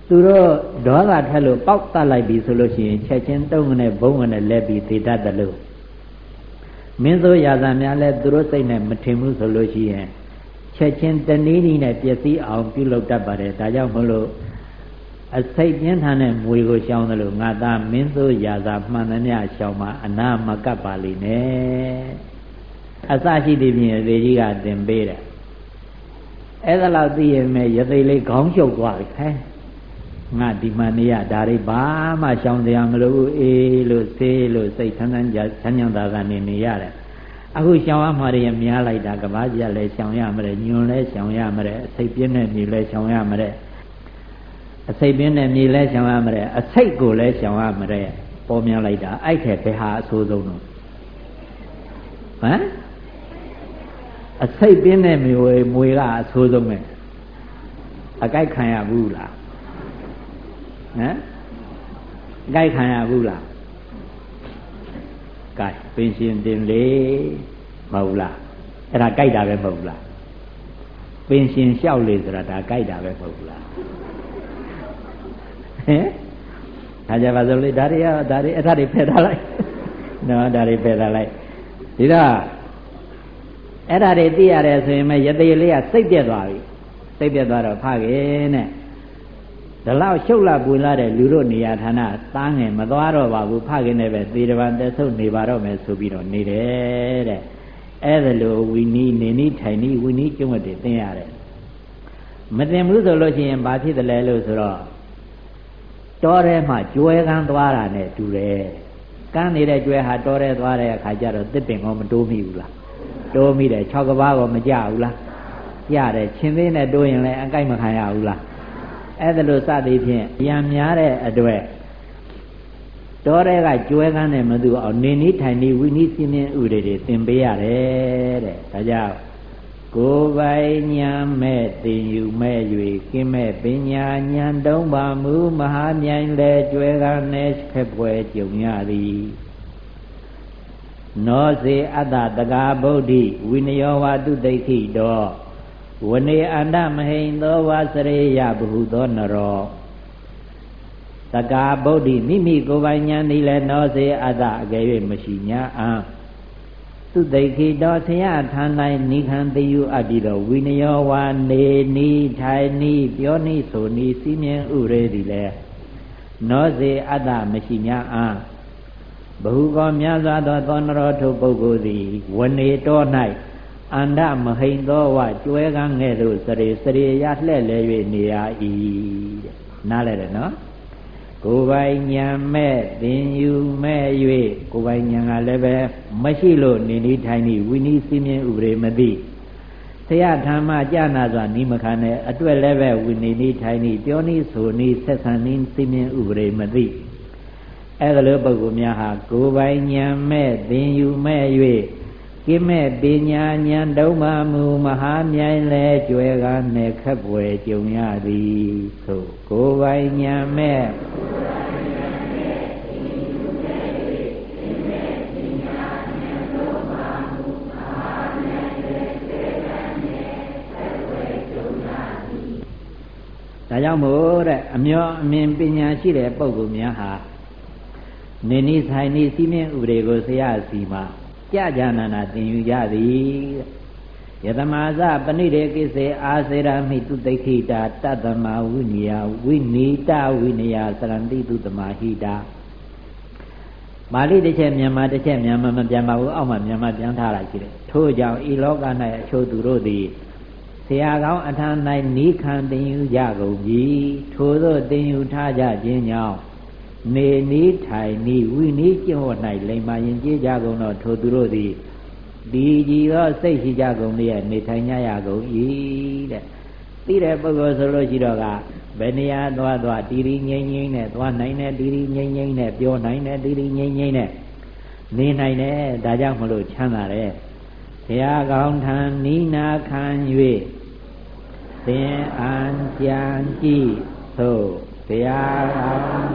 A: သူတို့ဒေါသထက်လို့ပေါက်တတ်လိုက်ပြီဆိုလို့ရှိရင်ချက်ချင်းတုံးနဲ့ဘုံနဲ့လဲပြီးသေတတ်တယ်လို့မင်းဆိုရာဇာများလဲသူတို့စိတ်နဲ့မထင်ဘူးဆိုလို့ရှိရင်ချက်ချင်းတနည်းနည်းနဲ့ပျက်စီးအောင်ပြုလုပ်တတ်ပါတယ်ဒါကြောင့်မလို့အစိတ်ပြင်းထန်တဲ့မွေကိုရှောင်တယ်လို့ငါသားမင်းဆိုရာဇာမှန်သမျှရှောင်မှာအနာမကပ်ပါလိမ့်နဲ့အစရှိသည်ဖြင့်သေကြီးကသင်ပေးတယ်အဲ့ဒါလောက်သိရင်မဲ့ရသေးလေးခေါင်းချုပ်သွားပြီခဲငါဒီမှနေရဒါတွေဘာမှရှောင်တရားမလို့ဘူးအေးလို့ဆေးလို့စိတ်ထန်းထန်းကြချမ်းချမ်းသာသာနေနေရတယ်အခုရှောင်ရမှာတွေများလိုက်တာကဘာကြီးလည်းရှောင်ရမှာတယ်ညွန်လည်းရှောင်ရမှာတယ်အစိတ်ပြင်းတဲ့မြေလည်းရှောင်ရမှာတယ်အစိတ်ပြင်းတဲ့မြေလည်းရှောင်ရမှာတယ်အစိတ်ကိုလည်းရှောင်ရမှာတယ်ပေါ်များလိုက်တာအဲ့ထက်ဘယ်ဟာအဆိုးဆုံးတော့ဟမ်အစိတ်ပြင်းတဲ့မြေမွေကအဆိုးဆုံးပဲအကြိုက်ခံရဘူးလားဟမ်ကြိုက်ခံရဘူးလားကြိုက်ပင်ရှင်တင်လေမဟုတ်လားအဲ့ဒါကြိုက်တာပဲမဟုတ်လားပင်ရှင်လျှောက်လေဆိုတာဒါကြိုက်တာပဲမဟုတ်လားဟင်ဒါကြပါစို့လေဒါတွေကဒါတွေအဲ့ဒါတွေဖယ်ထားလိုက်နော်ဒါတွေဖယ်ထားလိုက်ဒီတော့အဲ့ဒါတွေသိရတယ်ဆိုရင်မရသေးလေးကစိတ်ပြက်သွားပြီစိတ်ပြက်သွားတော့ဖခင်နဲ့ဒါလောက်ရှုပ်လာပူလာတဲ့လူတို့နေရာဌာနသားငယ်မသွားတော့ပါဘူးဖခင်နဲ့ပဲသေတပံတက်ဆုပ်နေပါတော့မယ်ဆိုပြီးတော့နေတယ်တဲ့အဲ့ဒါလိုဝီနီးနေနီးထိုင်နီးဝီနီးကျုံ့တဲ့သင်ရတယ်မသင်ဘူးဆိုလို့ရှိရင်ဘာဖြစ်တယ်လဲလို့ဆိုတော့တောထဲမှာကျွဲကန်းသွားတာနဲ့တူတယ်ကန်းနေတဲ့ကျွဲဟာတောထဲသွားတဲ့အခါကျတော့တစ်ပင်ကောမတိုးမိဘူးလားတိုးမိတယ်၆ကဘာကောမကြဘူးလားကြတယ်ချင်းသေးနဲ့တိုးရင်လည်းအကြိုက်မခံရဘူးလားအဲ့ဒါလို့စသည်ဖြင့်ရံများတဲ့အတွက်တောထဲကကျွဲကန်းနဲ့မသူအောင်နေနီးထိုင်နီးဝိနည်းစင်းမြင့်ဥတွေတွေသင်ပေးရတယ်တဲ့ဒါကြောင့်ကိုယ်ပိုင်ညာမဲ့တင်ယူမဲ့၍ကင်းမဲ့ပညာဉာဏ်တုံးပါမူမဟာမြိုင်လေကျွဲကန်းနဲ့ခက်ပွဲကြုံရသည်နောစေအတ္တတကာဗုဒ္ဓိဝိနယောဝတုတိဋ္ဌိတောဝနေအန္တမဟိန်သောဝါစရေယဘဟုသောနရောတကာဗုဒ္ဓိမိမိကိုယ်ပိုင်ဉာဏ်သည်လည်းနောစေအတ္တအကယ်၍မရှိညာအံသူတိဋ္ဌိတောဆရာထံ၌နိခံတယူအပ်ပြီးတော့ဝိနယောဝါနေနီးထိုင်နီးပြောနီးဆိုနီးစီးမြင်ဥရေသည်လည်းနောစေအတ္တမရှိညာအံဘဟုကောများစွာသောသောနရောထုပုဂ္ဂိုလ်သည်ဝနေတော၌အန္တမဟိန်သောဝကျွဲကန်းငဲ့သို့စရေစရေရလှဲ့လဲ၍နေရ၏တဲ့နားလဲတယ်နော်ကိုယ်ပိုင်ဉာဏ်မဲ့သင်ယူမဲ့၍ကိုယ်ပိုင်ဉာဏ်ကလည်းပဲမရှိလို့နေနီးထိုင်နီးဝိနည်းစည်းမြင်ဥပဒေမသိဆရာဓမ္မကြာနာစွာနိမခံတဲ့အတွက်လည်းပဲဝိနည်းနီးထိုင်နီးပြောနီးဆိုနီးဆက်ဆံနီးစည်းမြင်ဥပဒေမသိအဲ့ဒါလိုပုဂ္ဂိုလ်များဟာကိုယ်ပိုင်ဉာဏ်မဲ့သင်ယူမဲ့၍ကိမဲ့ပညာဉာဏ်တုံးပါမူမဟာမြိုင်လဲကျွဲကားနဲ့ခက်ပွဲကြုံရသည်သို့ကိုယ်ပိုင်ဉာဏ်မဲ့ဒါကြောင့်မို့တဲ့အမျောအမြင်ပညာရှိတဲ့ပုဂ္ဂိုလ်များဟာနေနိဆိုင်နိစီမင်းဥပဒေကိုဆရာစီမှာကြာကြာနာနာသင်ယူကြသည်ယတမဇပဏိတေကိစေအာစေရမိတုတိခိတာတတ္တမဝိနိယဝိနိတဝိနယသရန္တိတုတမဟိတာပါဠိတစ်ချက်မြန်မာတစ်ချက်မြန်မာမပြန်ပါဘူးအောက်မှာမြန်မာပြန်ထားတာရှိတယ်ထို့ကြောင့်ဤလောက၌အချို့သူတို့သည်ဆရာကောင်းအထံ၌နိခံသင်ယူကြကုန်ပြီထို့သောသင်ယူထားကြခြင်းကြောင့်နေနီးထိုင်နီးဝိနည်းကျင့်ဝတ်၌လိမ္မာရင်ကြည်ကြကုန်သောထိုသူတို့သည်ဒီကြည်သောစိတ်ရှိကြကုန်လျက်နေထိုင်ကြရကုန်၏တဲ့သိတဲ့ပုဂ္ဂိုလ်ဆိုလို့ရှိတော့ကဘယ်နေရာသွားသွားတီရီငိမ့်ငိမ့်နဲ့သွားနိုင်တယ်တီရီငိမ့်ငိမ့်နဲ့ပြောနိုင်တယ်တီရီငိမ့်ငိမ့်နဲ့နေနိုင်တယ်ဒါကြောင့်မလို့ချမ်းသာတယ်ဘုရားကောင်းထံနိနာခံ၍သင်အံကြံကြည့်သို့ဘုရားကောင်း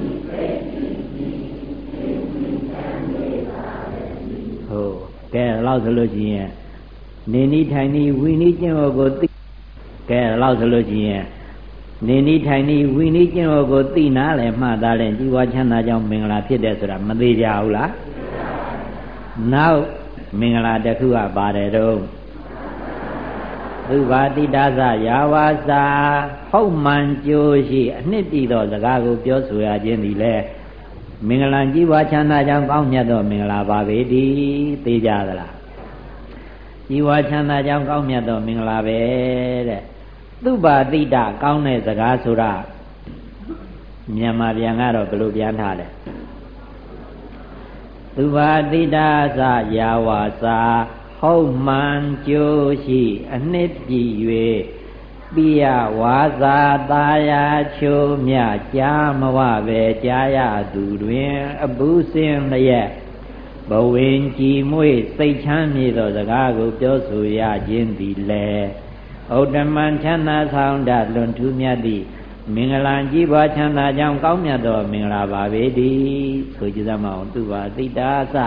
A: ကဲလောက်လောက်ဆိုလို့ရှိရင်နေနီးထိုင်နီးဝီနီးကျင့်ဝတ်ကိုသိကဲလောက်ဆိုလို့ရှိရင်နေနီးထိုင်နီးဝီနီးကျင့်ဝတ်ကိုသိနာလဲမှတ်သားလဲជីវချမ်းသာကြောင့်မင်္ဂလာဖြစ်တယ်ဆိုတာမသေးကြဘူးလားနောက်မင်္ဂလာတစ်ခုကပါတယ်တော့သုဘာတိတသယာဝါစာဟုတ်မှန်ကြိုးရှိအနှစ်တည်သောစကားကိုပြောဆိုရခြင်းသည်လဲမင်္ဂလာကြီးပွားချမ်းသာကြောင်းကောင်းမြတ်သောမင်္ဂလာပါပဲဒီသိကြသလားကြီးပွားချမ်းသာကြောင်းကောင်းမြတ်သောမင်္ဂလာပဲတဲ့သုဘာတိတကောင်းတဲ့စကားဆိုတာမြန်မာပြန်ကတော့ဘယ်လိုပြန်ထားလဲသုဘာတိတသယာဝါစာဟုတ်မှန်ကြိုးရှိအနှစ်ပြည့်၍ပိယဝါစာသာယာချိုးမြကြားမဝပဲကြားရသူတွင်အပူစင်လျက်ဘဝင်ကြည်မွေ့စိတ်ချမ်းမြေသောစကားကိုပြောဆိုရခြင်းသည်လေဥဒ္ဓမံချမ်းသာဆောင်တလွန်ထူးမြတ်သည့်မင်္ဂလာကြီးပွားချမ်းသာကြောင်းကောင်းမြတ်သောမင်္ဂလာပါပဲဒီဆိုကြသမောင်သူပါတိတာသ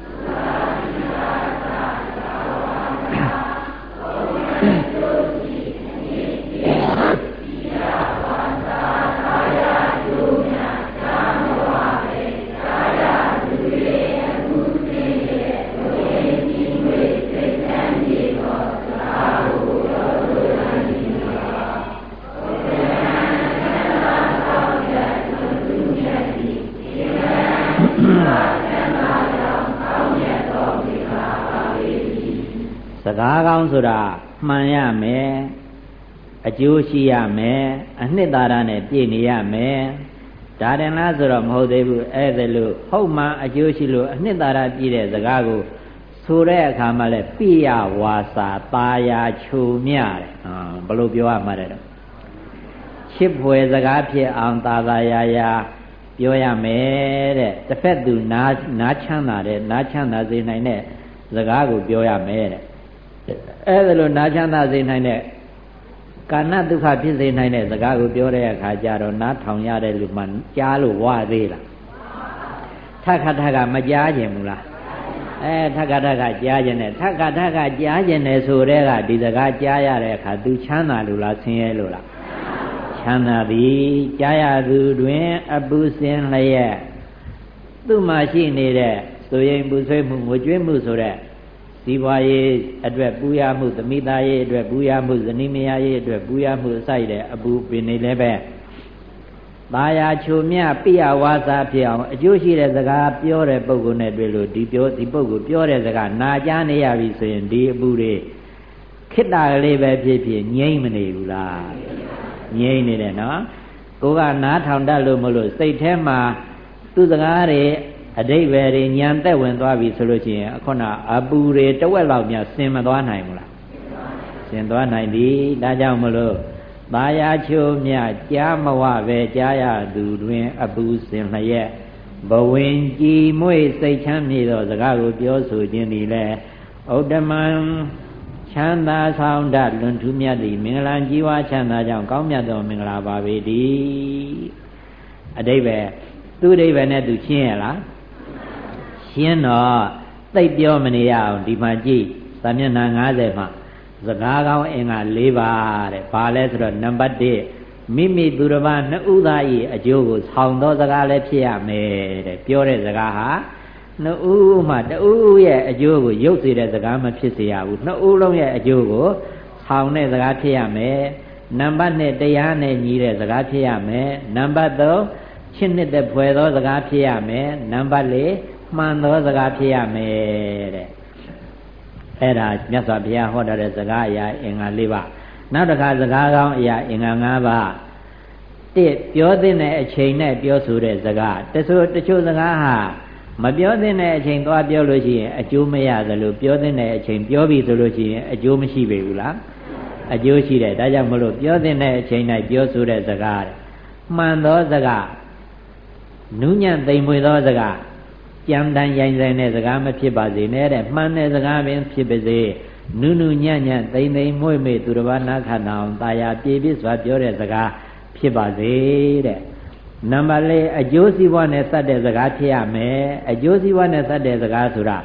A: စကားကောင်းဆိုတာမှန်ရမယ်အကျိုးရှိရမယ်အနှစ်သာရနဲ့ပြည့်နေရမယ်ဒါတင်လားဆိုတော့မဟုတ်သေးဘူးအဲ့ဒါလို့ဟုတ်မှန်အကျိုးရှိလို့အနှစ်သာရပြည့်တဲ့စကားကိုဆိုတဲ့အခါမှာလဲပိယဝါစာပါယာခြုံမြတယ်ဘယ်လိုပြောရမှာလဲတော့ချစ်ဖွယ်စကားဖြစ်အောင်သာသာယာယာပြောရမယ်တဲ့တစ်ဖက်သူနားနားချမ်းသာတဲ့နားချမ်းသာစေနိုင်တဲ့စကားကိုပြောရမယ်တဲ့အဲ့ဒါလို့နားချမ်းသာစေနိုင်တဲ့ကာဏဒုက္ခဖြစ်စေနိုင်တဲ့စကားကိုပြောတဲ့အခါကျတော့နားထောင်ရတဲ့လူမှကြားလို့ဝသေးလားထခထကမကြားခြင်းဘူးလားအဲထခထကကြားခြင်းနဲ့ထခထကကြားခြင်းနဲ့ဆိုတဲ့ကဒီစကားကြားရတဲ့အခါသူချမ်းသာလို့လားဆင်းရဲလို့လားချမ်းသာသည်ကြားရသူတွင်အပူစင်လျက်သူ့မှာရှိနေတဲ့ဆိုရင်ပူဆွေးမှုငိုကြွေးမှုဆိုတဲ့ဒီဘွားရေးအတွက်ပူရမှုသမိသားရေးအတွက်ပူရမှုဇနီးမယားရေးအတွက်ပူရမှုအစိုက်တဲ့အပူပင်နေလည်းပဲသာယာချိုမြပိယဝါစာဖြစ်အောင်အကျိုးရှိတဲ့စကားပြောတဲ့ပုဂ္ဂိုလ်နဲ့တွေ့လို့ဒီပြောဒီပုဂ္ဂိုလ်ပြောတဲ့စကားနာကြားနေရပြီဆိုရင်ဒီအပူတွေခိတ္တကလေးပဲဖြစ်ဖြစ်ငြိမ့်မနေဘူးလားငြိမ့်နေတယ်နော်ကိုကနားထောင်တတ်လို့မလို့စိတ်ထဲမှာသူစကားတွေအဓိပ္ပာယ်တွေညံသက်ဝင်သွားပြီဆိုလို့ရှိရင်အခုနအပူတွေတဝက်လောက်များဆင်မသွားနိုင်ဘူးလားဆင်သွားနိုင်ပြီဒါကြောင့်မလို့သာယာချိုမြကြားမဝပဲကြားရသူတွင်အပူစင်လျက်ဘဝင်ကြည်မွေ့စိတ်ချမ်းမြေသောစကားကိုပြောဆိုခြင်းသည်လဲဥဒ္ဓမံချမ်းသာဆောင်တလွန်ထူးမြတ်သည့်မင်္ဂလာကြီးဝါချမ်းသာကြောင့်ကောင်းမြတ်သောမင်္ဂလာပါပေတည်းအဓိပ္ပာယ်သူအဓိပ္ပာယ်နဲ့သူရှင်းရလားရှင်းတော့သိပ်ပြောမနေရအောင်ဒီမှာကြည့်စာမျက်နှာ၅၀မှာစကားကောင်းအင်္ဂါ၄ပါးတဲ့ဘာလဲဆိုတော့နံပါတ်၁မိမိသူတစ်ပါးနှစ်ဦးသား၏အကျိုးကိုဆောင်သောစကားလည်းဖြစ်ရမယ်တဲ့ပြောတဲ့စကားဟာနှစ်ဦးမှတဦးရဲ့အကျိုးကိုရုပ်စေတဲ့စကားမဖြစ်စေရဘူးနှစ်ဦးလုံးရဲ့အကျိုးကိုဆောင်တဲ့စကားဖြစ်ရမယ်နံပါတ်၂တရားနဲ့ညီတဲ့စကားဖြစ်ရမယ်နံပါတ်၃ချစ်နှစ်သက်ဖွယ်သောစကားဖြစ်ရမယ်နံပါတ်၄မှန်သောစကားဖြစ်ရမယ်တဲ့အဲ့ဒါမြတ်စွာဘုရားဟောတဲ့စကားအရာအင်္ဂါ၄ပါးနောက်တစ်ခါစကားကောင်းအရာအင်္ဂါ၅ပါးတစ်ပြောတဲ့အချိန်နဲ့ပြောဆိုတဲ့စကားတချို့တချို့စကားဟာမပြောတဲ့အချိန်သွားပြောလို့ရှိရင်အကျိုးမရသလိုပြောတဲ့အချိန်ပြောပြီဆိုလို့ရှိရင်အကျိုးမရှိပေဘူးလားအကျိုးရှိတယ်ဒါကြောင့်မလို့ပြောတဲ့အချိန်၌ပြောဆိုတဲ့စကားတဲ့မှန်သောစကားနူးညံ့သိမ်မွေ့သောစကားကြံတန်ရိုင်းဆိုင်တဲ့စကားမဖြစ်ပါစေနဲ့တဲ့မှန်တဲ့စကားပင်ဖြစ်ပါစေနုနုညံ့ညံ့သိမ်သိမ်မွေ့မွေ့သူတစ်ပါးနားခံအောင်တာယာပြေပြစ်စွာပြောတဲ့စကားဖြစ်ပါစေတဲ့နံပါတ်၄အကျိုးစီးပွားနဲ့သတ်တဲ့စကားဖြစ်ရမယ်အကျိုးစီးပွားနဲ့သတ်တဲ့စကားဆိုတာ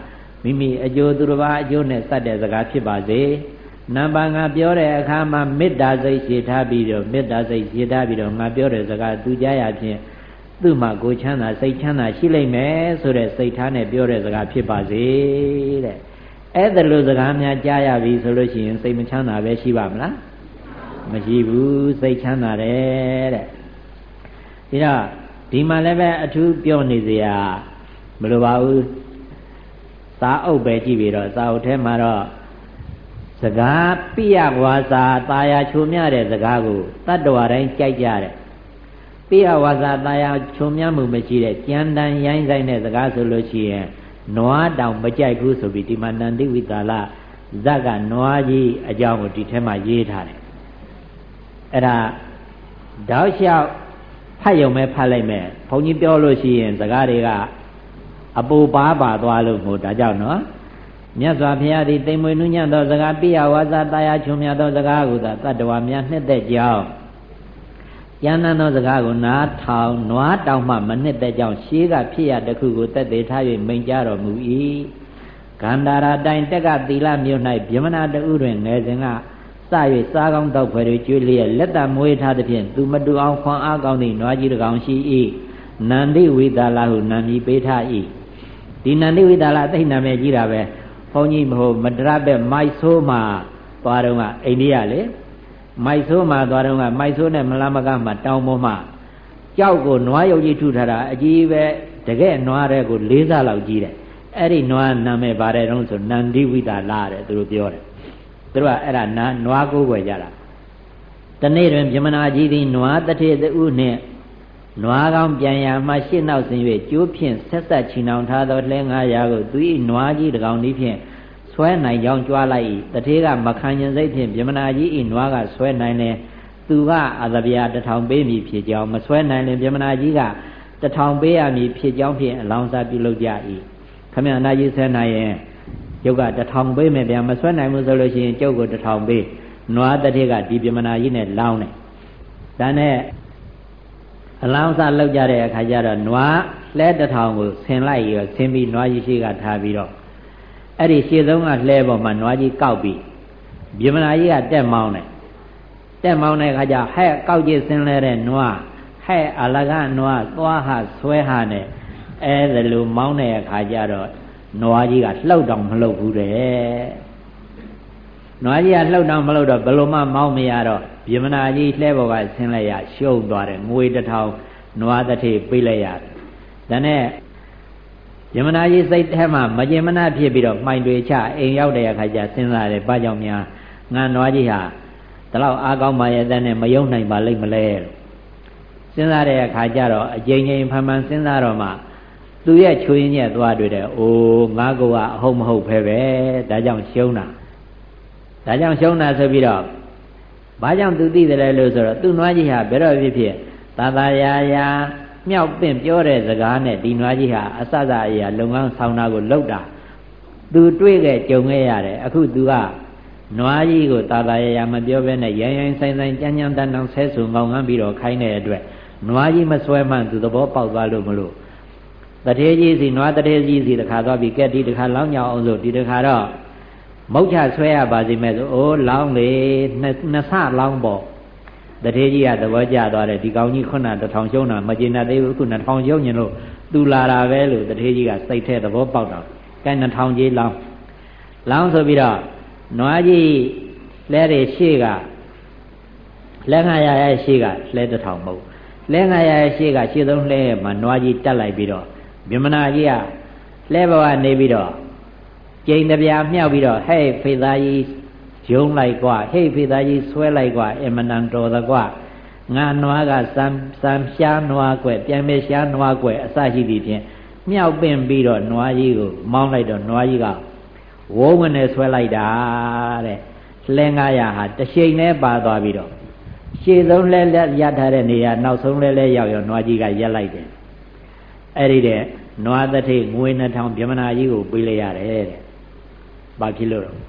A: မိမိအကျိုးသူတစ်ပါးအကျိုးနဲ့စတဲ့စကားဖြစ်ပါစေနံပါတ်ငါပြောတဲ့အခါမှာမေတ္တာစိတ်ရှိထားပြီးတော့မေတ္တာစိတ်ရှိထားပြီးတော့ငါပြောတဲ့စကားသူကြားရဖြင့်သူ့မှာကိုယ်ချမ်းသာစိတ်ချမ်းသာရှိလိမ့်မယ်ဆိုတဲ့စိတ်ထားနဲ့ပြောတဲ့စကားဖြစ်ပါစေတဲ့အဲ့ဒါလိုစကားများကြားရပြီဆိုလို့ရှိရင်စိတ်မချမ်းသာပဲရှိပါမလားမရှိဘူးစိတ်ချမ်းသာတယ်တဲ့ဒီတော့ဒီမှာလည်းပဲအထူးပြောနေစရာမလိုပါဘူးစာအုပ်ပဲကြည့်ပြီးတော့စာအုပ်ထဲမှာတော့စကားပိယဝါစာတာယာချုံမြတဲ့စကားကိုတတ္တဝါတိုင်းကြိုက်ကြတယ်ပိယဝါစာတာယာချုံမြမှုမရှိတဲ့ကြမ်းတမ်းရိုင်းဆိုင်တဲ့စကားဆိုလို့ရှိရင်နွားတောင်မကြိုက်ဘူးဆိုပြီးဒီမှာနန္တိဝိတာလဇက်ကနွားကြီးအကြောင်းကိုဒီထဲမှာရေးထားတယ်အဲ့ဒါတောက်လျှောက်ဖတ်ရုံပဲဖတ်လိုက်မယ်ဘုန်းကြီးပြောလို့ရှိရင်စကားတွေကအပူပါပါသွားလို့မို့ဒါကြောင့်နော်မြတ်စွာဘုရားသည်တိမ်မွေနုညံ့သောစကားပိယဝါစာတာယာချုံမြသောစကားကိုသာတတ္တဝါများနှစ်သက်ကြောင်းကျမ်းမ်းသောစကားကိုနားထောင်နွားတောင်မှမနှစ်သက်ကြောင်းရှေးကဖြစ်ရတခုကိုသက်သေထား၍မိန့်ကြားတော်မူ၏ဂန္ဓာရာတိုင်တက်ကသီလမြို့၌ဗြဟ္မဏတူတွင်ငယ်စဉ်ကစ၍စားကောင်းတောက်ဖွယ်တွေကျွေးလျက်လက်တမွေးထားသဖြင့်သူမတူအောင်ခွန်အားကောင်းသည့်နွားကြီးတစ်ကောင်ရှိ၏နန္တိဝိတာလဟုနာမည်ပေးထား၏ဒီနန္တိဝိတာလသိနာမည်ကြီးတာပဲဘုန်းကြီးမဟုတ်မတရဘက်မိုက်ဆိုးမှာသွားတော့ကအိန္ဒိယလေမိုက်ဆိုးမှာသွားတော့ကမိုက်ဆိုးနဲ့မလမကမှာတောင်ပေါ်မှာကြောက်ကိုနွားရုပ်ကြီးထုထားတာအကြီးပဲတကယ်နွားတဲ့ကိုလေးစားလောက်ကြီးတယ်အဲ့ဒီနွားနာမည်ပါတယ်တော့ဆိုနန္တိဝိတာလတဲ့သူတို့ပြောတယ်သူတို့ကအဲ့ဒါနာနွားကိုးွယ်ကြတာတနေ့တွင်ဗြဟ္မဏကြီးသည်နွားတထေသူနှင့်နွားကောင်းပြန်ရမှရှင်းနောက်ဆင်း၍ကျိုးဖြင့်ဆက်ဆက်ချီနှောင်ထားသောလှဲငါးရာကိုသူ၏နွားကြီးတစ်ကောင်သည်ဖြင့်ဆွဲနိုင်ကြောင်းကြွားလိုက်၏တထေကမခံရင်စိတ်ဖြင့်ဗြဟ္မဏကြီး၏နွားကဆွဲနိုင်လေသူကအသဗျာတစ်ထောင်ပေးမည်ဖြစ်ကြောင်းမဆွဲနိုင်ရင်ဗြဟ္မဏကြီးကတစ်ထောင်ပေးရမည်ဖြစ်ကြောင်းဖြင့်အလောင်းစားပြုလုပ်ကြ၏ခမရနာကြီးဆွဲနိုင်ရင်ကျုပ်ကတစ်ထောင်ပေးမယ်ဗျာမဆွဲနိုင်ဘူးဆိုလို့ရှိရင်ကျုပ်ကိုတစ်ထောင်ပေးနွားတထေကဒီဗြဟ္မဏကြီးနဲ့လောင်းတယ်ဒါနဲ့အလောင်းစားလောက်ကြတဲ့အခါကျတော့နွားလှဲတစ်ထောင်ကိုဆင်လိုက်ရောဆင်ပြီးနွားကြီးရှိကထားပြီးတော့အဲ့ဒီရှေ့ဆုံးကလှဲပေါ်မှာနွားကြီးကောက်ပြီးဗြဟ္မဏကြီးကတက်မောင်းတယ်တက်မောင်းတဲ့အခါကျဟဲ့ကောက်ကြီးဆင်လဲတဲ့နွားဟဲ့အလကနွားသွားဟာဆွဲဟာနဲ့အဲ့ဒါလိုမောင်းတဲ့အခါကျတော့နွားကြီးကလှုပ်တောင်မလှုပ်ဘူးတဲ့နွားကြီးကလှုပ်တောင်မလှုပ်တော့ဘယ်လိုမှမောင်းမရတော့ဗြဟ္မဏကြီးလှဲပေါ်ကဆင်းလိုက်ရရှုံသွားတယ်ငွေတစ်ထောင်နွားတစ်ထေပေးလိုက်ရတယ်ဒါနဲ့ဗြဟ္မဏကြီးစိတ်ထဲမှာမကျေမနပ်ဖြစ်ပြီးတော့မှိုင်တွေချအိမ်ရောက်တဲ့အခါကျစဉ်းစားတယ်ဘာကြောင့်များငါနွားကြီးဟာဒီလောက်အားကောင်းပါရဲ့တဲ့နဲ့မယုံနိုင်ပါလိမ့်မလဲစဉ်းစားတဲ့အခါကျတော့အကြိမ်ကြိမ်ဖန်ဖန်စဉ်းစားတော့မှသူရဲ့ချွေးညက်သွားတွေ့တယ်အိုးငါကောကအဟုတ်မဟုတ်ဖဲပဲဒါကြောင့်ရှုံးတာဒါကြောင့်ရှုံးတာဆိုပြီးတော့ဘာကြောင့်သူသိတယ်လဲလို့ဆိုတော့သူ့နွားကြီးဟာဘယ်တော့ဖြစ်ဖြစ်သာသာယာယာမြောက်ပင့်ပြောတဲ့စကားနဲ့ဒီနွားကြီးဟာအစစအရာလုံငန်းဆောင်တာကိုလောက်တာသူတွေ့ခဲ့ကြုံခဲ့ရတယ်အခုသူကနွားကြီးကိုသာသာယာယာမပြောဘဲနဲ့ရိုင်းရိုင်းဆိုင်ဆိုင်ကြမ်းကြမ်းတန်းတန်းဆဲဆူငောင်းငန်းပြီးတော့ခိုင်းတဲ့အတွက်နွားကြီးမဆွဲမှန်းသူသဘောပေါက်သွားလို့မလို့တထေကြီးစီနွားတထေကြီးစီတခါသွားပြီးကဲဒီတခါလောင်းညောင်းအောင်ဆိုဒီတခါတော့မုတ်ချဆွဲရပါစီမဲ့ဆိုအိုးလောင်းလေနှစ်ဆလောင်းပေါ့တထေကြီးကသဘောကျသွားတယ်ဒီကောင်ကြီးခုနတစ်ထောင်ရှုံးတာမကျေနပ်သေးဘူးအခုနှစ်ထောင်ရှုံးညင်လို့သူလာတာပဲလို့တထေကြီးကစိတ်ထဲသဘောပေါက်တော့ကဲနှစ်ထောင်ကြီးလောင်းလောင်းဆိုပြီးတော့နွားကြီးလဲတွေရှေ့ကလဲငါရရဲ့ရှေ့ကလဲတစ်ထောင်မဟုတ်လဲငါရရဲ့ရှေ့ကရှေ့ဆုံးလဲမှာနွားကြီးတက်လိုက်ပြီးတော့ဗြဟ္မဏကြီးကလဲဘဝနေပြီးတော့ကျိန်တပြာမြောက်ပြီးတော့ဟဲ့ဖေသားကြီးယုံလိုက်กว่าဟဲ့ဖေသားကြီးဆွဲလိုက်กว่าအမနန်တော်သကွာငါနွားကစံစံရှားနွားကွယ်ပြန်မဲရှားနွားကွယ်အစရှိသည်ဖြင့်မြောက်ပင့်ပြီးတော့နွားကြီးကိုမောင်းလိုက်တော့နွားကြီးကဝုန်းဝင်နဲ့ဆွဲလိုက်တာတဲ့လှဲငါးရာဟာတရှိန်နဲ့ပါသွားပြီးတော့ရှေ့ဆုံးလဲလက်ရထားတဲ့နေရာနောက်ဆုံးလဲလဲရောက်ရောနွားကြီးကရက်လိုက်တယ်အဲ့ဒီတဲ့နွားတစ်ထိပ်ငွေနှစ်ထောင်ဗြဟ္မဏကြီးကိုပေးလိုက်ရတယ်တဲ့ဘာဖြစ်လို့တော့ဟ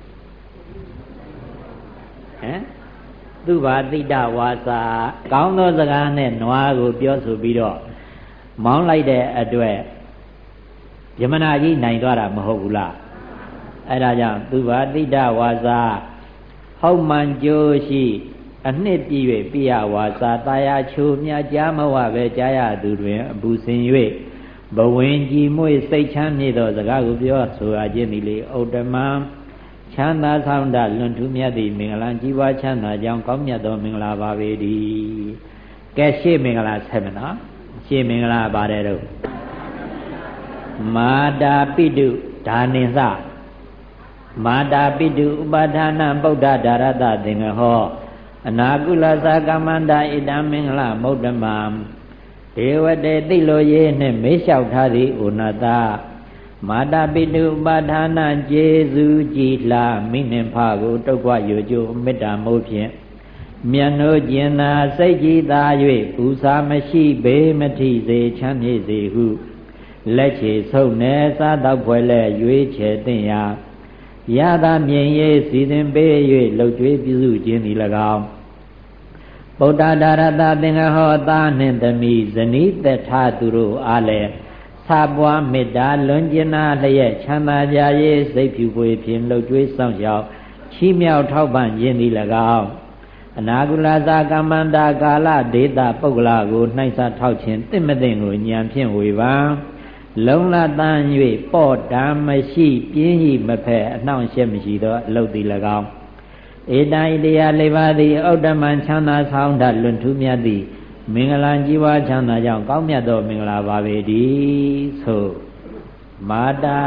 A: မ်သူဘာတိတဝါစာကောင်းသောစကားနဲ့နွားကိုပြောဆိုပြီးတော့မောင်းလိုက်တဲ့အတွက်ဗြဟ္မဏကြီးနိုင်သွားတာမဟုတ်ဘူးလားအဲ့ဒါကြောင့်သူဘာတိတဝါစာဟောက်မှန်ကြိုးရှိအနှစ်ပြည့်၍ပိယဝါစာတာယာချိုမြကြားမဝပဲကြားရသူတွင်အပူစင်၍ဘဝင်ကြည်မွေ့စိတ်ချမ်းမြေ့သောစကားကိုပြောဆိုအပ်ခြင်းသည်လေဥတ္တမံချမ်းသာဆောင်တလွန်ထူးမြတ်သည့်မင်္ဂလာကြီးပွားချမ်းသာကြောင်းကောင်းမြတ်သောမင်္ဂလာပါပေတည်းကဲရှေ့မင်္ဂလာဆက်မနော်ရှေ့မင်္ဂလာပါတယ်တော့မာတာပိတုဒါနိသမာတာပိတုဥပါဒနာဗုဒ္ဓဒါရတသင်္ဃဟောအနာကုလသကမန္တာဣတံမင်္ဂလမௌတ္တမံဒေဝတေသိလိုရေးနှင့်မေးလျှောက်ထားသည့်ဩနတမာတာပိတုဥပါဒနာကျေစုကြည်လာမိနှင့်ဖကိုတုတ်ကွယူကျိုးမေတ္တာမို့ဖြင့်မြတ်နိုးကျင်သာစိတ်ကြည်သာ၍ပူစာမရှိဘေးမထိစေချမ်းမြေ့စေဟုလက်ချေဆုံးနေစားတော့ဖွယ်လဲရွေးချယ်သင့်ရာရသာမြင်ရေးစီစဉ်ပေး၍လှုပ်ကြွေးပြုစုခြင်းသည်၎င်းဗုဒ္ဓဒါရတသင်္ဃဟောသားနှင့်သမီးဇနီးသက်ထားသူတို့အားလည်းသာပွားမေတ္တာလွန်ကျင်နာလျက်ချမ်းသာကြရေးစိတ်ဖြူပွေဖြင့်လှုပ်ကြွေးဆောင်ရှောက်ချီးမြှောက်ထောက်ပံ့ခြင်းသည်၎င်းအနာကုလသကမ္မန္တာကာလဒေတာပုဂ္ဂလကိုနှိုက်စားထောက်ခြင်းတင့်မသိကိုဉာဏ်ဖြင့်ဝေပါလုံလတန်၍ပေါ့တံမရှိပြင်းဤမဖက်အနှောင့်အယှက်မရှိသောအလုတ်သည်၎င်းဧတံဣတရားလေးပါးသည်ဥဒ္ဓမံချမ်းသာဆောင်တလွန်ထူးမြတ်သည့်မင်္ဂလာကြီးပွားချမ်းသာကြောင့်ကောင်းမြတ်သောမင်္ဂလာပါပေတည်းဆိုမာတာ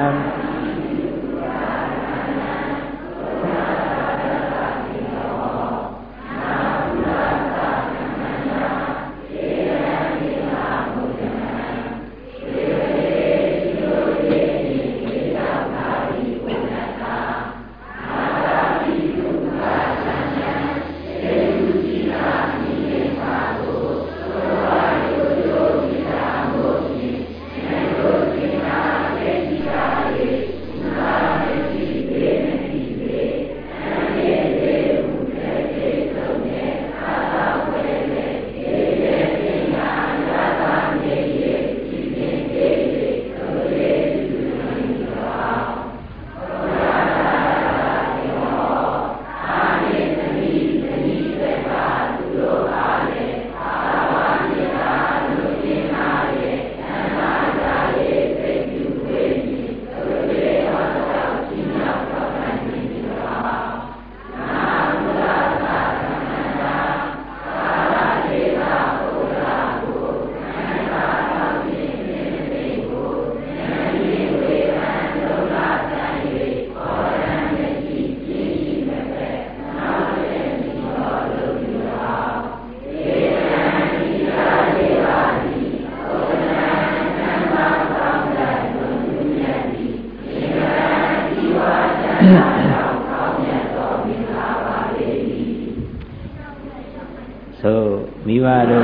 A: ဆိုမိဘတို့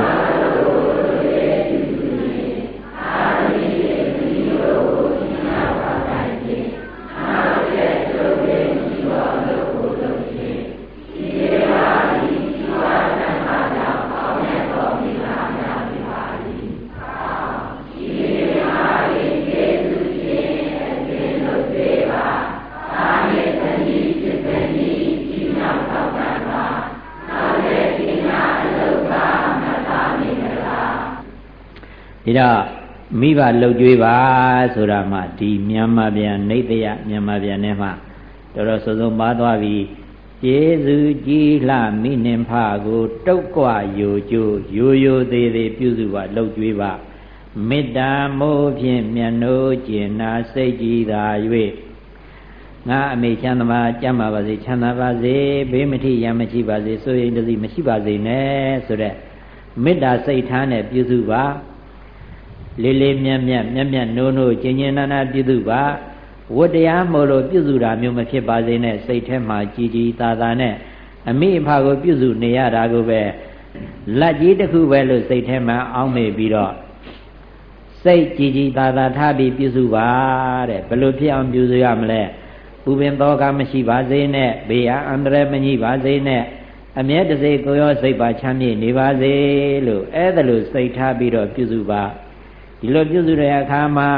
A: ဒီတော့မိဘလှုပ်ကြွေးပါဆိုတာမှဒီမြန်မာပြန်နေတယမြန်မာပြန်ထဲမှာတော်တော်စုံစုံပါသွားပြီကျေးဇူးကြီးလှမိနှင်ဖကိုတုတ်ကွယိုကျိုးယိုယိုသေးသေးပြုစုပါလှုပ်ကြွေးပါမေတ္တာမိုးဖြင့်မြတ်နိုးကျင်နာစိတ်ကြည်သာ၍ငါအမေချမ်းသာပါကြမ်းပါပါစေချမ်းသာပါစေဘေးမထိရန်မရှိပါစေဆိုရင်တည်းမရှိပါစေနဲ့ဆိုတဲ့မေတ္တာစိတ်ထားနဲ့ပြုစုပါလေးလေးမြတ်မြတ်မြတ်မြတ်နိုးနိုးကျင်ကျင်နာနာပြုစုပါဝတ္တရားမို့လို့ပြုစုတာမျိုးမဖြစ်ပါစေနဲ့စိတ်ထဲမှာကြည်ကြည်သာသာနဲ့အမိအဖကိုပြုစုနေရတာကိုပဲလက်ကြီးတစ်ခုပဲလို့စိတ်ထဲမှာအောင်းမေပြီးတော့စိတ်ကြည်ကြည်သာသာထားပြီးပြုစုပါတဲ့ဘယ်လိုဖြစ်အောင်ပြုစုရမလဲဥပင်သောကမရှိပါစေနဲ့ဘေးအန္တရာယ်မညှိပါစေနဲ့အမြဲတစေကိုရောစိတ်ပါချမ်းမြေ့နေပါစေလို့အဲ့ဒါလို့စိတ်ထားပြီးတော့ပြုစုပါဒီလိုပြုစုတဲ့အခါမှာ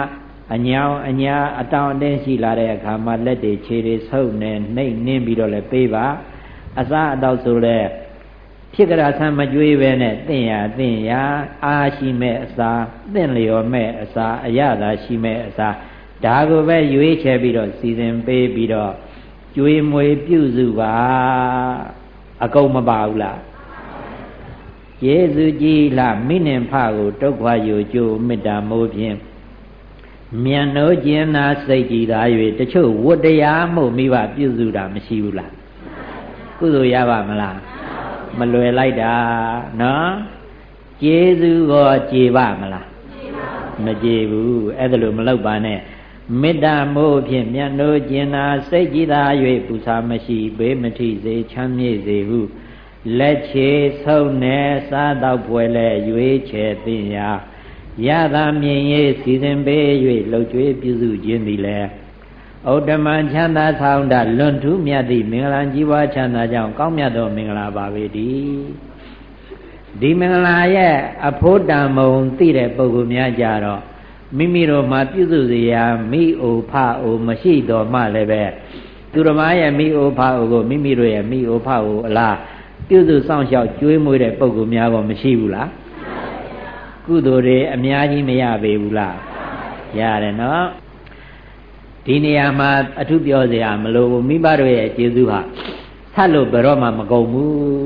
A: အညောင်အညာအတောင်အတင်းရှိလာတဲ့အခါမှာလက်တွေခြေတွေဆုပ်နေနှိမ့်နှင်းပြီးတော့လည်းပေးပါအစားအသောက်ဆိုလဲဖြစ်ကြတာဆမ်းမကြွေးပဲနဲ့တင့်ရတင့်ရအားရှိမဲ့အစာတင့်လျော်မဲ့အစာအရသာရှိမဲ့အစာဒါကိုပဲရွေးချယ်ပြီးတော့စီစဉ်ပေးပြီးတော့ကျွေးမွေးပြုစုပါအကုန်မပါဘူးလားယေစုကြီးလားမိနင်ဖကိုတုတ်ခွာယူကြိုမေတ္တာမိုးဖြင့်မြန်နိုးကျင်နာစိတ်ကြည်သာ၍တချို့ဝတ္တရားမှုမိဘပြုစုတာမရှိဘူးလားကုသိုလ်ရပါမလားမလွယ်လိုက်တာနော်ကျေးဇူးကိုကျေပါမလားမကျေဘူးအဲ့ဒါလို့မလုပ်ပါနဲ့မေတ္တာမိုးဖြင့်မြန်နိုးကျင်နာစိတ်ကြည်သာ၍ပူဇာမရှိဘေးမထိစေချမ်းမြေ့စေဟုလက်ချေဆုံးနေစားတော့ပွဲလဲရွေးချယ်သိရာရသာမြင်ရေးစီစဉ်ပေး၍လှုပ်ကြွေးပြုစုခြင်းသည်လည်းဥဒ္ဓမချမ်းသာဆောင်တာလွန်ထူးမြတ်သည့်မင်္ဂလာကြီးပွားချမ်းသာကြောင့်ကောင်းမြတ်သောမင်္ဂလာပါပေတည်းဒီမင်္ဂလာရဲ့အဖို့တံမုံသိတဲ့ပုဂ္ဂိုလ်များကြတော့မိမိတို့မှာပြုစုစရာမိအိုဖအိုမရှိတော်မှလည်းပဲသူတော်မရဲ့မိအိုဖအိုကိုမိမိတို့ရဲ့မိအိုဖအိုအလားပြုစုစောင့်ရှောက်ကြွေးမွေးတဲ့ပုဂ္ဂိုလ်များကမရှိဘူးလားကုသိုလ်တွေအများကြီးမရပေဘူးလားရတယ်နော်ဒီနေရာမှာအထုပြောစရာမလိုဘူးမိဘတို့ရဲ့ကျေးဇူးဟာဆက်လို့ဘယ်တော့မှမကုန်ဘူး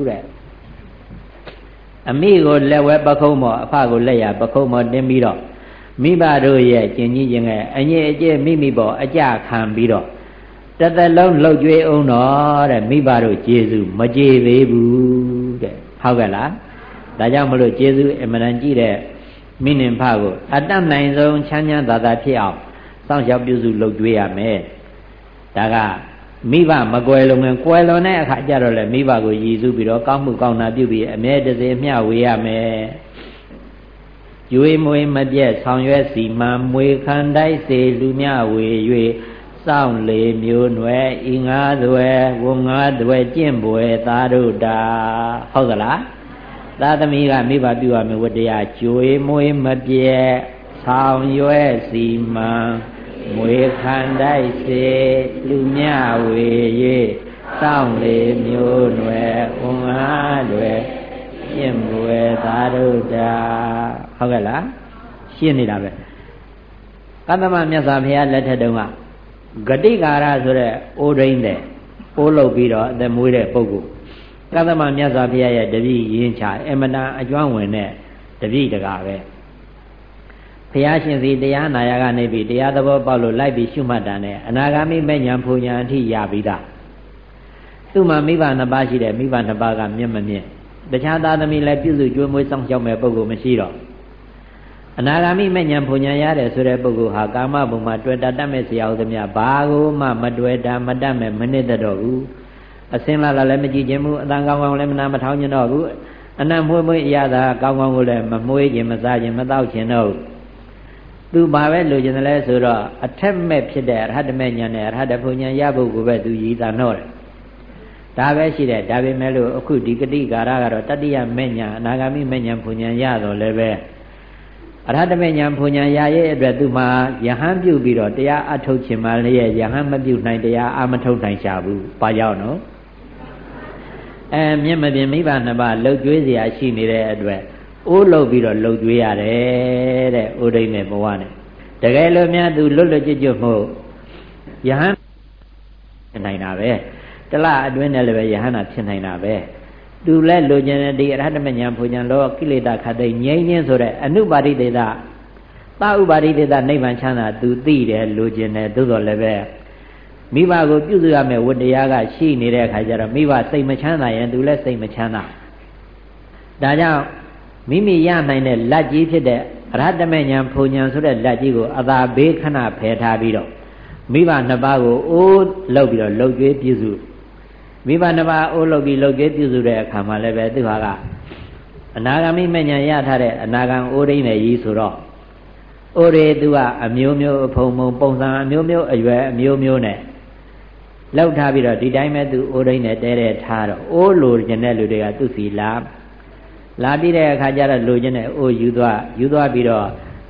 A: တဲ့အမိကိုလက်ဝဲပခုံးမော်အဖကိုလက်ရပခုံးမော်တင်းပြီးတော့မိဘတို့ရဲ့ကျင်ကြီးခြင်းကအငြိအကျဲမိမိပေါ်အကြခံပြီးတော့တသက်လုံးလှုပ်ကြွေးအောင်တော့တဲ့မိဘတို့ကျေးဇူးမကျေသေးဘူးတဲ့ဟုတ်ကဲ့လားဒါကြောင့်မလို့ကျေးဇူးအမှန်တန်ကြည့်တဲ့မိနင်ဖကိုအတတ်နိုင်ဆုံးချမ်းချမ်းသာသာဖြစ်အောင်စောင့်ရှောက်ပြုစုလုပ်ကြွေးရမယ်ဒါကမိဘမကွယ်လွန်ရင်ကွယ်လွန်တဲ့အခါကျတော့လေမိဘကိုရည်စူးပြီးတော့ကောင်းမှုကောင်းတာပြုပြီးအမြဲတစေမျှဝေရမယ်ကျွေးမွေးမပြတ်ဆောင်ရွက်စီမံမွေခံတိုက်စေလူမျှဝေ၍စောင့်လေမျိုးနွယ်ဤငါးသွဲဝငါးသွဲကျင့်ပွယ်သာတို့တာဟုတ်သလားသာသမီးကမိဘပြုရမယ်ဝတ္တရားကျွေးမွေးမပြတ်ဆောင်ရွက်စီမံမွေခံတိုက်စေလူမျှဝေ၍စောင့်လေမျိုးနွယ်ဝငါးသွဲကျင့်ပွယ်သာတို့တာဟုတ်ကဲ့လားရှင်းနေတာပဲကတ္တမမြတ်စွာဘုရားလက်ထက်တုန်းကဂတိကာရဆိုတဲ့အိုးရင်းတဲ့အိုးလုပ်ပြီးတော့အသက်မွေးတဲ့ပုဂ္ဂိုလ်ကတ္တမမြတ်စွာဘုရားရဲ့တပည့်ရင်းချအမတန်အကျွမ်းဝင်တဲ့တပည့်တကားပဲဘုရားရှင်စီတရားနာရကနေပြီးတရားသဘောပေါက်လို့လိုက်ပြီးရှုမှတ်တာနဲ့အနာဂါမိမဲ့ညာဖူညာအထိရပြီးသားသူ့မှာမိဘနှစ်ပါးရှိတယ်မိဘနှစ်ပါးကမျက်မမြင်တခြားသားသမီးလည်းပြုစုကြွေးမွေးစောင့်ရှောက်မဲ့ပုဂ္ဂိုလ်မရှိတော့အနာဂါမိမဲ့ညာဖူညာရတယ်ဆိုတဲ့ပုဂ္ဂိုလ်ဟာကာမဘုံမှာတွေ့တာတတ်မဲ့ဆရာဥဒ္ဓမြဘာကိုမှမတွေ့တာမတတ်မဲ့မနစ်တော့ဘူးအစင်းလာလာလည်းမကြည့်ခြင်းဘူးအတန်ကောင်းကောင်းလည်းမနာမထောင်းခြင်းတော့ဘူးအနံ့မွေးမွေးအရသာကောင်းကောင်းကိုလည်းမမွေးခြင်းမစားခြင်းမတောက်ခြင်းတော့သူဘာပဲလိုချင်တယ်လဲဆိုတော့အထက်မဲ့ဖြစ်တဲ့အရဟတမေညာနဲ့အရဟတဘုံညာရဖို့ကိုပဲသူရည်သာတော့တယ်ဒါပဲရှိတယ်ဒါပေမဲ့လို့အခုဒီကတိကာရကတော့တတ္တိယမေညာအနာဂါမိမေညာဘုံညာရတော့လည်းပဲအရဟတမေညာဘုံညာရရဲ့အတွက်သူမှာယဟန်ပြုပြီးတော့တရားအထုတ်ခြင်းမှလည်းယဟန်မပြုနိုင်တရားအမထုတ်နိုင်ရှာဘူးဘာကြောင့်နော်အဲမျက်မပြင်မိဘနှစ်ပါးလှုပ်ကြွေးเสียရှိနေတဲ့အတွက်အိုးလှုပ်ပြီးတော့လှုပ်ကြွေးရတယ်တဲ့ဥဒိမ့်နဲ့ဘဝနဲ့တကယ်လို့များသူလွတ်လွတ်ကျွတ်ကျွတ်မို့ယဟန်ဖြစ်နိုင်တာပဲတလအတွင်းနဲ့လည်းပဲယဟန်နာဖြစ်နိုင်တာပဲသူလည်းလိုချင်တဲ့ဒီအရဟတမညာဘုံညာလောကိလေသာခတ်သိငြိမ်းခြင်းဆိုတဲ့အနုပါတိတေသသာဥပါတိတေသနိဗ္ဗာန်ချမ်းသာသူသိတယ်လိုချင်တယ်သို့တော်လည်းပဲမိဘကိုပြုစုရမယ်ဝတ္တရားကရှိနေတဲ့အခါကျတော့မိဘစိတ်မချမ်းသာရင်သူလည်းစိတ်မချမ်းသာဒါကြောင့်မိမိရနိုင်တဲ့လက်ကြီးဖြစ်တဲ့အရဟတမေညာဘုံညာဆိုတဲ့လက်ကြီးကိုအသာဘေးခဏဖယ်ထားပြီးတော့မိဘနှစ်ပါးကိုအိုးလှုပ်ပြီးတော့လှုပ်ကြွေးပြုစုမိဘနှစ်ပါးအိုးလှုပ်ပြီးလှုပ်ကြွေးပြုစုတဲ့အခါမှာလည်းပဲသူဟာကအနာဂါမိမေညာရထားတဲ့အနာဂံအိုးရင်းနဲ့ကြီးဆိုတော့အိုးရေသူကအမျိုးမျိုးအဖုံဖုံပုံစံအမျိုးမျိုးအရွယ်အမျိုးမျိုးနဲ့လောက်ထားပြီးတော့ဒီတိုင်းပဲသူအိုးရင်းနဲ့တဲတဲထားတော့အိုးလိုချင်တဲ့လူတွေကသူ့စီလာလာပြီးတဲ့အခါကျတော့လိုချင်တဲ့အိုးယူသွားယူသွားပြီးတော့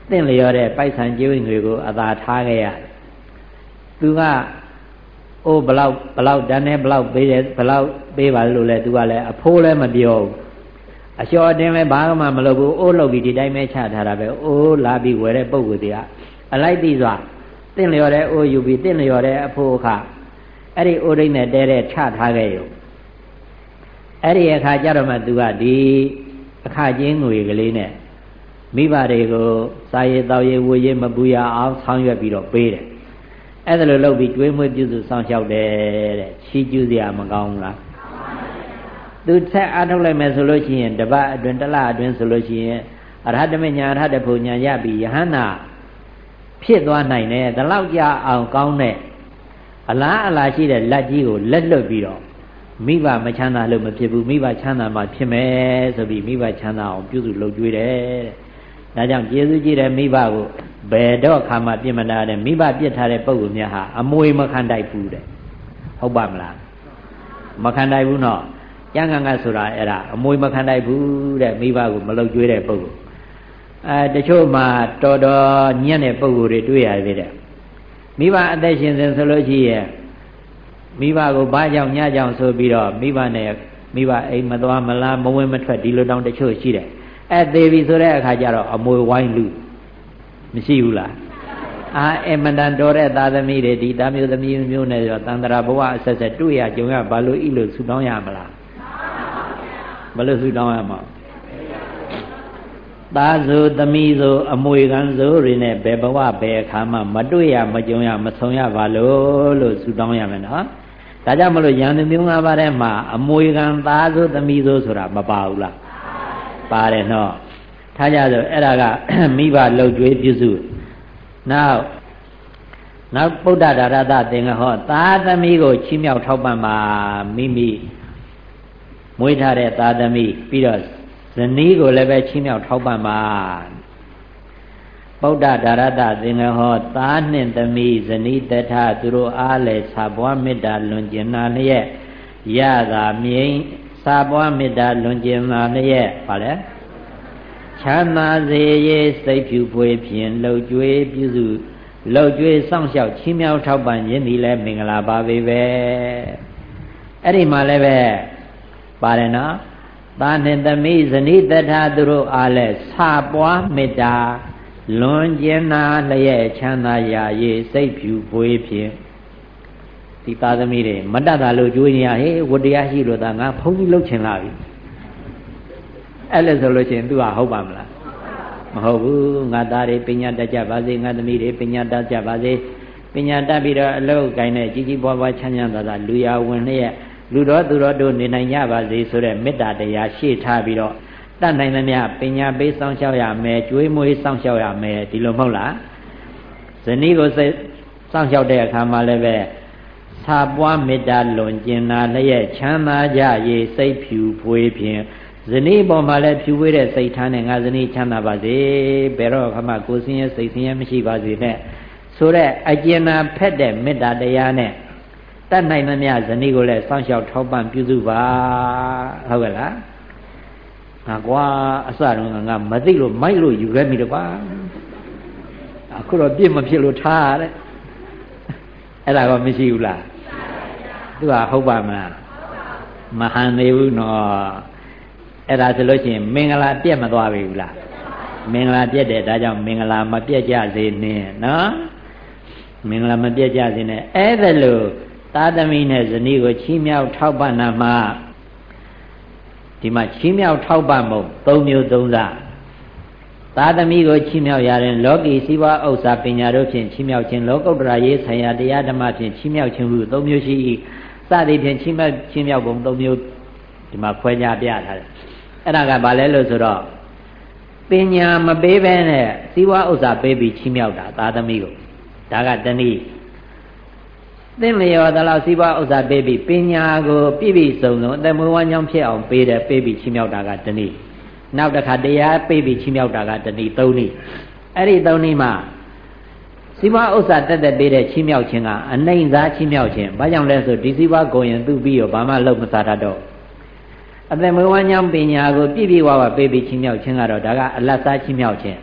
A: သင့်လျော်တဲ့ပိုက်ဆံကျွေးငွေကိုအသာထားခဲ့ရတယ်သူကအိုးဘလောက်ဘလောက်တန်းနဲ့ဘလောက်ပေးတယ်ဘလောက်ပေးပါလို့လဲသူကလည်းအဖိုးလည်းမပြောဘူးအလျှော်အတင်းလည်းဘာမှမလုပ်ဘူးအိုးလုပ်ပြီးဒီတိုင်းပဲချထားတာပဲအိုးလာပြီးဝယ်တဲ့ပုံကိုယ်တည်းကအလိုက်ပြီးစွာတင့်လျော်တဲ့အိုးယူပြီးတင့်လျော်တဲ့အဖိုးအခအဲ့ဒီအိုးရင်းနဲ့တဲတဲ့ချထားခဲ့ရုံအဲ့ဒီအခါကျတော့မှသူကဒီအခချင်းငွေကလေးနဲ့မိဘတွေကိုစာရေးတောက်ရေးဝေရေးမပူရအောင်ဆောင်ရွက်ပြီးတော့ပေးတယ်အဲ့ဒါလိုလုပ်ပြီးကျွေးမွေးပြုစုဆောင်ရှောက်တယ်တဲ့ချီးကျူးစရာမကောင်းဘူးလားသူဆက်အားထုတ်လိုက်မယ်ဆိုလို့ရှိရင်တပတ်အတွင်းတစ်လအတွင်းဆိုလို့ရှိရင်အရဟတမညာအရဟတဖို့ညာရပြီးယဟန္တာဖြစ်သွားနိုင်တယ်ဒီလောက်ကြအောင်ကောင်းတဲ့အလားအလာရှိတဲ့လက်ကြီးကိုလက်လွတ်ပြီးတော့မိဘမချမ်းသာလို့မဖြစ်ဘူးမိဘချမ်းသာမှဖြစ်မယ်ဆိုပြီးမိဘချမ်းသာအောင်ပြုစုလုပ်ကျွေးတယ်တဲ့ဒါကြောင့်ကျေးဇူးကြီးတဲ့မိဘကိုဘယ်တော့ခါမှပြစ်မနာတဲ့မိဘပြစ်ထားတဲ့ပုဂ္ဂိုလ်များဟာအမွေမခံတိုက်ဘူးတဲ့ဟုတ်ပါမလားမခံတိုက်ဘူးနော်ကျန်ကန်ကဆိုတာအဲ့ဒါအမွေမခံတိုက်ဘူးတဲ့မိဘကိုမလုပ်ကျွေးတဲ့ပုဂ္ဂိုလ်အဲတချို့မှာတော်တော်ညံ့တဲ့ပုဂ္ဂိုလ်တွေတွေ့ရသေးတယ်မိဘအသက်ရှင်စဉ်ဆိုလို့ရှိရင်မိဘကိုဘာကြောင့်ညကြောင့်ဆိုပြီးတော့မိဘနဲ့မိဘအိမ်မသွားမလားမဝင်မထွက်ဒီလိုတောင်တချို့ရှိတယ်အဲသေးပြီဆိုတဲ့အခါကျတော့အမွေဝိုင်းလူမရှိဘူးလားအာအမတန်တော်တဲ့သာသမီတွေဒီသားမျိုးသမီးမျိုးနဲ့တော့တန်တရာဘဝအဆက်ဆက်တွေ့ရကြုံရဘာလို့ဤလို့ဆူတောင်းရမလားဘယ်လိုဆူတောင်းရမှာသားဆိုသမီးဆိုအမွေခံဆိုတွေနဲ့ဘယ်ဘဝဘယ်အခါမှမတွေ့ရမကြုံရမဆုံးရပါလို့လို့ဆူတောင်းရမယ်နော်ဒါကြောင့်မလို့ယန္တမျိုး၅ပါးထဲမှာအမွေခံသားဆိုသမီးဆိုဆိုတာမပါဘူးလားပါတယ်နော်ထားကြဆိုအဲ့ဒါကမိဘလှုပ်ကြွေးပြုစုနောက်နောက်ဗုဒ္ဓဒါရတသင်္ကဟောသားသမီးကိုချီးမြှောက်ထောက်ပံ့ပါမိမိမွေးထားတဲ့သားသမီးပြီးတော့ဇနီးကိုလည်းပဲချီးမြှောက်ထောက်ပံ့ပါဗုဒ္ဓဒါရတသင်္ကဟောသားနှင့်သမီးဇနီးတထသူတို့အားလည်းစာပွားမေတ္တာလွန်ကျင်နာလျက်ရတာမြိန်စာပွားမေတ္တာလွန်ကျင်နာလျက်ဗါလဲချမ်းသာစေရေးစိတ်ဖြူဖွေးဖြင့်လှုပ်ကြွေးပြုစုလှုပ်ကြွေးစောင့်ရှောက်ချီးမြှောက်ထောက်ပံ့ခြင်းသည်လည်းမင်္ဂလာပါပဲပဲအဲ့ဒီမှာလည်းပဲပါတယ်နော်သားနှင့်သမီးဇနီးတထသူတို့အားလည်းစာပွားမေတ္တာလွန်ကျင်နာလျက်ချမ်းသာရာရေးစိတ်ဖြူဖွေးဖြင့်ဒီသားသမီးတွေမတတ်တာလို့ကြွေးနေရဟေးဝတရားရှိလို့သာငါဖုံးပြီးလှုပ်ချင်လာပြီအဲ့လိုဆိုလို့ချင်းသူကဟုတ်ပါမလားမဟုတ်ဘူးငါသားတွေပညာတတ်ကြပါစေငါသမီးတွေပညာတတ်ကြပါစေပညာတတ်ပြီးတော့အလုပ်ကိုင်းနဲ့ကြီးကြီးပွားပွားချမ်းချမ်းသာသာလူရဝင်လျက်လူတော်သူတော်တို့နေနိုင်ကြပါစေဆိုတဲ့မေတ္တာတရားရှေ့ထားပြီးတော့တတ်နိုင်သမျှပညာပေးစောင့်ရှောက်ရမယ်ကျွေးမွေးစောင့်ရှောက်ရမယ်ဒီလိုမဟုတ်လားဇနီးကိုစောင့်ရှောက်တဲ့အခါမှာလည်းပဲစာပွားမေတ္တာလွန်ကျင်နာလျက်ချမ်းသာကြရေးစိတ်ဖြူဖွေးဖြင့်ဇနီးပေါ်မှာလည်းဖြူဝေးတဲ့စိတ်ထားနဲ့ငါဇနီးချမ်းသာပါစေဘယ်တော့မှကိုယ်ဆင်းရဲစိတ်ဆင်းရဲမရှိပါစေနဲ့ဆိုတဲ့အကျဉ်းနာဖက်တဲ့မေတ္တာတရားနဲ့တတ်နိုင်သမျှဇနီးကိုလည်းစောင့်ရှောက်ထောက်ပံ့ပြုစုပါဟုတ်ကဲ့လားငါကွာအစတုန်းကငါမသိလို့မိုက်လို့ယူခဲ့မိတယ်ကွာအခုတော့ပြစ်မဖြစ်လို့ထားတဲ့အဲ့ဒါကမရှိဘူးလားသူကဟုတ်ပါမလားမဟန်သေးဘူးနော်အဲ့ဒါဆိုလို့ရှိရင်မင်္ဂလာပြည့်မသွားပြီဘူးလားမင်္ဂလာပြည့်တယ်ဒါကြောင့်မင်္ဂလာမပြည့်ကြစေနဲ့နော်မင်္ဂလာမပြည့်ကြစေနဲ့အဲ့ဒါလို့သားသမီးနဲ့ဇနီးကိုချီးမြှောက်ထောက်ပံ့တာမှာဒီမှာချီးမြှောက်ထောက်ပံ့မှုသုံးမျိုးသုံးစားသားသမီးကိုချီးမြှောက်ရတဲ့လောကီစီးပွားဥစ္စာပညာတို့ဖြင့်ချီးမြှောက်ခြင်းလောကုတ္တရာရေးဆိုင်ရာတရားဓမ္မဖြင့်ချီးမြှောက်ခြင်းဟုသုံးမျိုးရှိ၏စသည်ဖြင့်ချီးမြှောက်ချီးမြှောက်ပုံသုံးမျိုးဒီမှာခွဲခြားပြထားတယ်အဲ့ဒါကဘာလဲလို့ဆိုတော့ပညာမပေးဘဲနဲ့စီးပွားဥစ္စာပေးပြီးချီးမြှောက်တာသားသမီးကိုဒါကတနည်းသင်လျော်သလောက်စီးပွားဥစ္စာပေးပြီးပညာကိုပြည့်ပြည့်စုံစုံအသက်မွေးဝမ်းကြောင်းဖြစ်အောင်ပေးတယ်ပေးပြီးချီးမြှောက်တာကတနည်းနောက်တစ်ခါတရားပေးပြီးချီးမြှောက်တာကတနည်းသုံးနည်းအဲ့ဒီသုံးနည်းမှာစီးပွားဥစ္စာတက်တက်ပေးတဲ့ချီးမြှောက်ခြင်းကအနှိမ့်စားချီးမြှောက်ခြင်းဘာကြောင့်လဲဆိုဒီစီးပွားကိုရင်သူ့ပြီးရောဘာမှလုပ်မစားတတ်တော့အသက်မွေးဝမ်းကြောင်းပညာကိုပြည့်ပြည့်ဝဝပေးပြီးချီးမြှောက်ခြင်းကတော့ဒါကအလတ်စားချီးမြှောက်ခြင်း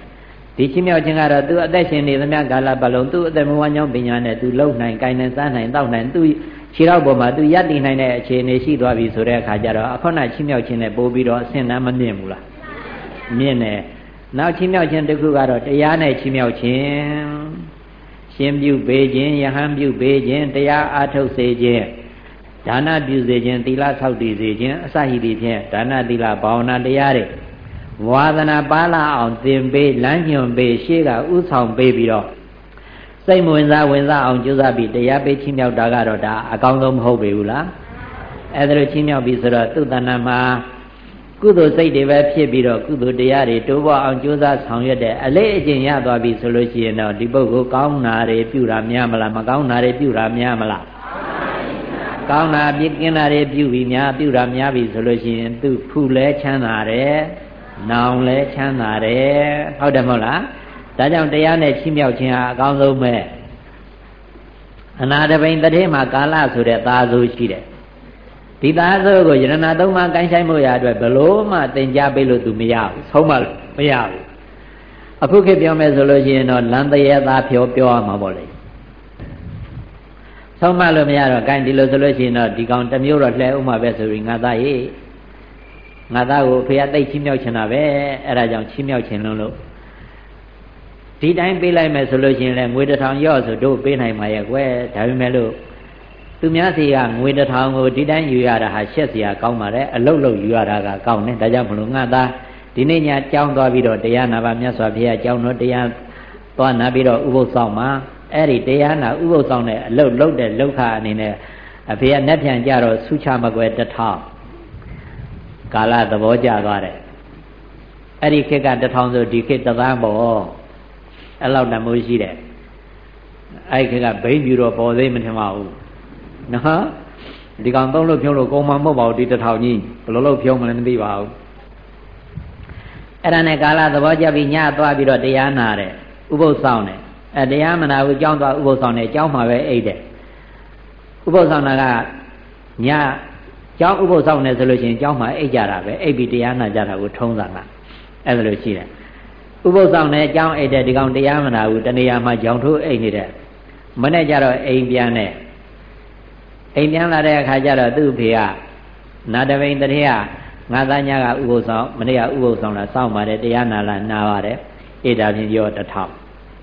A: ဒီချင်းမြောက်ခြင်းကတော့သူအသက်ရှင်နေသမျှကာလပတ်လုံးသူအသက်မဝမ်းကြောင်းပညာနဲ့သူလုံနိုင်၊ကိုင်နိုင်၊စားနိုင်၊တောက်နိုင်သူခြေတော့ပေါ်မှာသူရပ်တည်နိုင်တဲ့အခြေအနေရှိသွားပြီဆိုတဲ့အခါကျတော့အခုနချင်းမြောက်ခြင်းနဲ့ပို့ပြီးတော့အဆင့်တန်းမမြင့်ဘူးလားမြင့်တယ်နောက်ချင်းမြောက်ခြင်းတစ်ခုကတော့တရားနဲ့ချင်းမြောက်ခြင်းရှင်ပြုပေးခြင်းယဟန်ပြုပေးခြင်းတရားအားထုတ်စေခြင်းဒါနပြုစေခြင်းသီလဆောက်တည်စေခြင်းအစရှိသည့်ဖြင့်ဒါနသီလဘာဝနာတရားတွေဝါသနာပါလာအောင်သင်ပေးလမ်းညွှန်ပေးရှေ့ကဥဆောင်ပေးပြီးတော့စိတ်ဝင်စားဝင်စားအောင်ကြိုးစားပြီးတရားပေးချင်းမြောက်တာကတော့ဒါအကောင်းဆုံးမဟုတ်ပေဘူးလားအဲဒါလိုချင်းမြောက်ပြီးဆိုတော့သူ့တဏ္ဍာမှာကုသိုလ်စိတ်တွေပဲဖြစ်ပြီးတော့ကုသိုလ်တရားတွေတိုးပွားအောင်ကြိုးစားဆောင်ရွက်တဲ့အလေးအကျင့်ရသွားပြီဆိုလို့ရှိရင်တော့ဒီပုဂ္ဂိုလ်ကောင်းတာတွေပြုတာများမလားမကောင်းတာတွေပြုတာများမလားကောင်းတာပြစ်ကင်းတာတွေပြုပြီးများပြုတာများပြီဆိုလို့ရှိရင်သူဖူလဲချမ်းသာတယ်နောင်လဲချမ်းသာတယ်ဟုတ်တယ်မဟုတ်လားဒါကြောင့်တရားနဲ့ချီးမြှောက်ခြင်းဟာအကောင်းဆုံးပဲအနာတပိန်တတိမှာကာလဆိုတဲ့သာဆိုရှိတယ်ဒီသာဆိုကိုယရဏသုံးပါးကိုင်းဆိုင်မှုရအတွက်ဘလို့မှသင်ကြားပေးလို့သူမရဘူးဆုံးမလို့မရဘူးအခုခေတ်ပြောမယ်ဆိုလို့ရှိရင်တော့လမ်းတရေသားဖြောပြောရမှာပေါ့လေဆုံးမလို့မရတော့ကိုင်းဒီလိုဆိုလို့ရှိရင်တော့ဒီကောင်တစ်မျိုးတော့လှဲဥမှာပဲဆိုပြီးငါသားရေးငါသားကိုဖေရသိတ်ချီးမြှောက်ချင်တာပဲအဲ့ဒါကြောင့်ချီးမြှောက်ချင်လုံးလို့ဒီတိုင်းပေးလိုက်မယ်ဆိုလို့ရှိရင်လည်းငွေတစ်ထောင်ရော့ဆိုတို့ပေးနိုင်မှာရဲ့ကွယ်ဒါပေမဲ့လို့သူများစီကငွေတစ်ထောင်ကိုဒီတိုင်းယူရတာဟာရှက်စရာကောင်းပါတယ်အလုတ်လုတ်ယူရတာကကောင်းတယ်ဒါကြောင့်မလို့ငါသားဒီနေ့ညကြောင်းသွားပြီးတော့တရားနာပါမြတ်စွာဘုရားကြောင်းတော့တရားသွားနာပြီးတော့ဥပုသ်ဆောင်မှာအဲ့ဒီတရားနာဥပုသ်ဆောင်တဲ့အလုတ်လုတ်တဲ့လောက်ခအနေနဲ့အဖေကနဲ့ပြန်ကြတော့ဆုချမကွယ်တစ်ထောင်ကာလသဘောကျသွားတယ်အဲ့ဒီခေတ်ကတစ်ထောင်ဆိုဒီခေတ်တစ်သန်းပေါ့အဲ့လောက်တမိုးရှိတယ်အဲ့ခေတ်ကဘိန်းပြူတော့ပေါ်သေးမထင်ပါဘူးနော်ဒီကောင်သုံးလို့ဖြုံးလို့ကုန်မှာမဟုတ်ပါဘူးဒီတစ်ထောင်ကြီးဘယ်လိုလုပ်ဖြုံးမလဲမသိပါဘူးအဲ့ဒါနဲ့ကာလသဘောကျပြီးညသွားပြီးတော့တရားနာတယ်ဥပုသ်ဆောင်တယ်အဲတရားမနာဘူးကြောင်းသွားဥပုသ်ဆောင်တယ်ကြောင်းမှာပဲအိတ်တယ်ဥပုသ်ဆောင်တာကညကျောင်းဥပုသ်ဆောင်တယ်ဆိုလို့ရှိရင်ကျောင်းမှာအိတ်ကြတာပဲအိတ်ပြီးတရားနာကြတာကိုထုံးတာကအဲ့ဒါလိုရှိတယ်ဥပုသ်ဆောင်တယ်ကျောင်းအိတ်တယ်ဒီကောင်တရားမနာဘူးတဏှာမှာကြောင်ထိုးအိတ်နေတယ်မနေ့ကျတော့အိမ်ပြန်တယ်အိမ်ပြန်လာတဲ့အခါကျတော့သူ့ဖေကနာတပိန်တရေကငါသားညာကဥပုသ်ဆောင်မနေ့ကဥပုသ်ဆောင်လာစောင့်ပါတယ်တရားနာလာနာပါတယ်အိတ်တာဖြင့်ရောတစ်ထောင်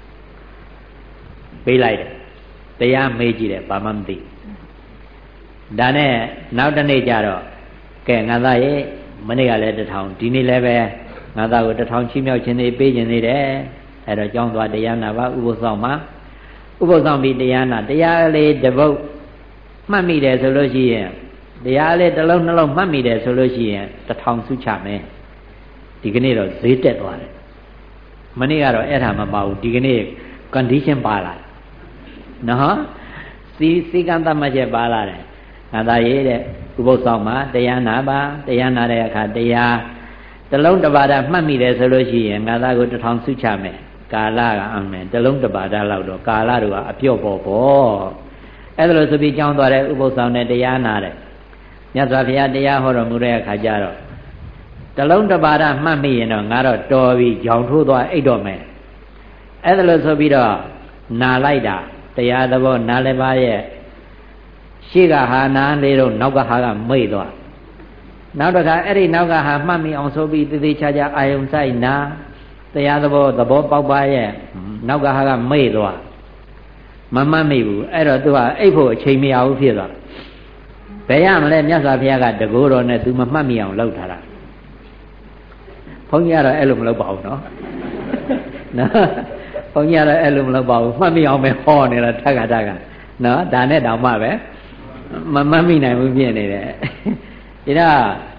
A: ပေးလိုက်တယ်တရားမေးကြည့်တယ်ဘာမှမသိဒါနဲ့နောက်တစ်နေ့ကျတော့ကဲငါသားရဲ့မနေ့ကလည်းတစ်ထောင်ဒီနေ့လည်းပဲငါသားကိုတစ်ထောင်ချီးမြှောက်ခြင်းတွေပေးခြင်းသေးတယ်အဲ့တော့ကြောင်းသွားတရားနာပါဥပုသ်ဆောင်မှာဥပုသ်ဆောင်ပြီးတရားနာတရားလေးတစ်ပုဒ်မှတ်မိတယ်ဆိုလို့ရှိရင်တရားလေးတစ်လုံးနှလုံးမှတ်မိတယ်ဆိုလို့ရှိရင်တစ်ထောင်စုချမယ်ဒီကနေ့တော့ဈေးတက်သွားတယ်မနေ့ကတော့အဲ့ဒါမပါဘူးဒီကနေ့ condition ပါလာနော်စီစီကံတတ်မှတ်ချက်ပါလာတယ်ငါသားရေးတဲ့ဥပုသ်ဆောင်မှာတရားနာပါတရားနာတဲ့အခါတရားတစ်လုံးတစ်ပါးတာမှတ်မိတယ်ဆိုလို့ရှိရင်ငါသားကိုတစ်ထောင်စုချမယ်ကာလကအမှန်တစ်လုံးတစ်ပါးတာလောက်တော့ကာလတို့ကအပြော့ပေါ်ပေါ်အဲ့ဒါလို့ဆိုပြီးကြောင်းသွားတဲ့ဥပုသ်ဆောင်နဲ့တရားနာတယ်မြတ်စွာဘုရားတရားဟောတော်မူတဲ့အခါကျတော့တစ်လုံးတစ်ပါးတာမှတ်မိရင်တော့ငါတော့တော်ပြီကြောင်ထိုးသွားအိတ်တော့မယ်အဲ့ဒါလို့ဆိုပြီးတော့နာလိုက်တာတရားသဘောနာလည်းပါရဲ့ရှေ့ကဟာနာလေးတော့နောက်ကဟာကမိတ်သွားနောက်တစ်ခါအဲ့ဒီနောက်ကဟာမှတ်မိအောင်ဆိုပြီးသေသေးချာချာအာယုံဆိုင်နာတရားသဘောသဘောပေါက်ပါရဲ့နောက်ကဟာကမိတ်သွားမမှတ်မိဘူးအဲ့တော့သူကအိတ်ဖို့အချိန်မရဘူးဖြစ်သွားဘယ်ရမလဲမြတ်စွာဘုရားကတကူတော်နဲ့သူမမှတ်မိအောင်လုပ်ထားတာဘုန်းကြီးကတော့အဲ့လိုမလုပ်ပါဘူးနော်နော်ဘုန်းကြီးကတော့အဲ့လိုမလုပ်ပါဘူးမှတ်မိအောင်ပဲဟောနေတာထက်ကထက်ကနော်ဒါနဲ့တောင်မှပဲမမှတ်မိနိုင်ဘူးဖြစ်နေတယ်ဒါ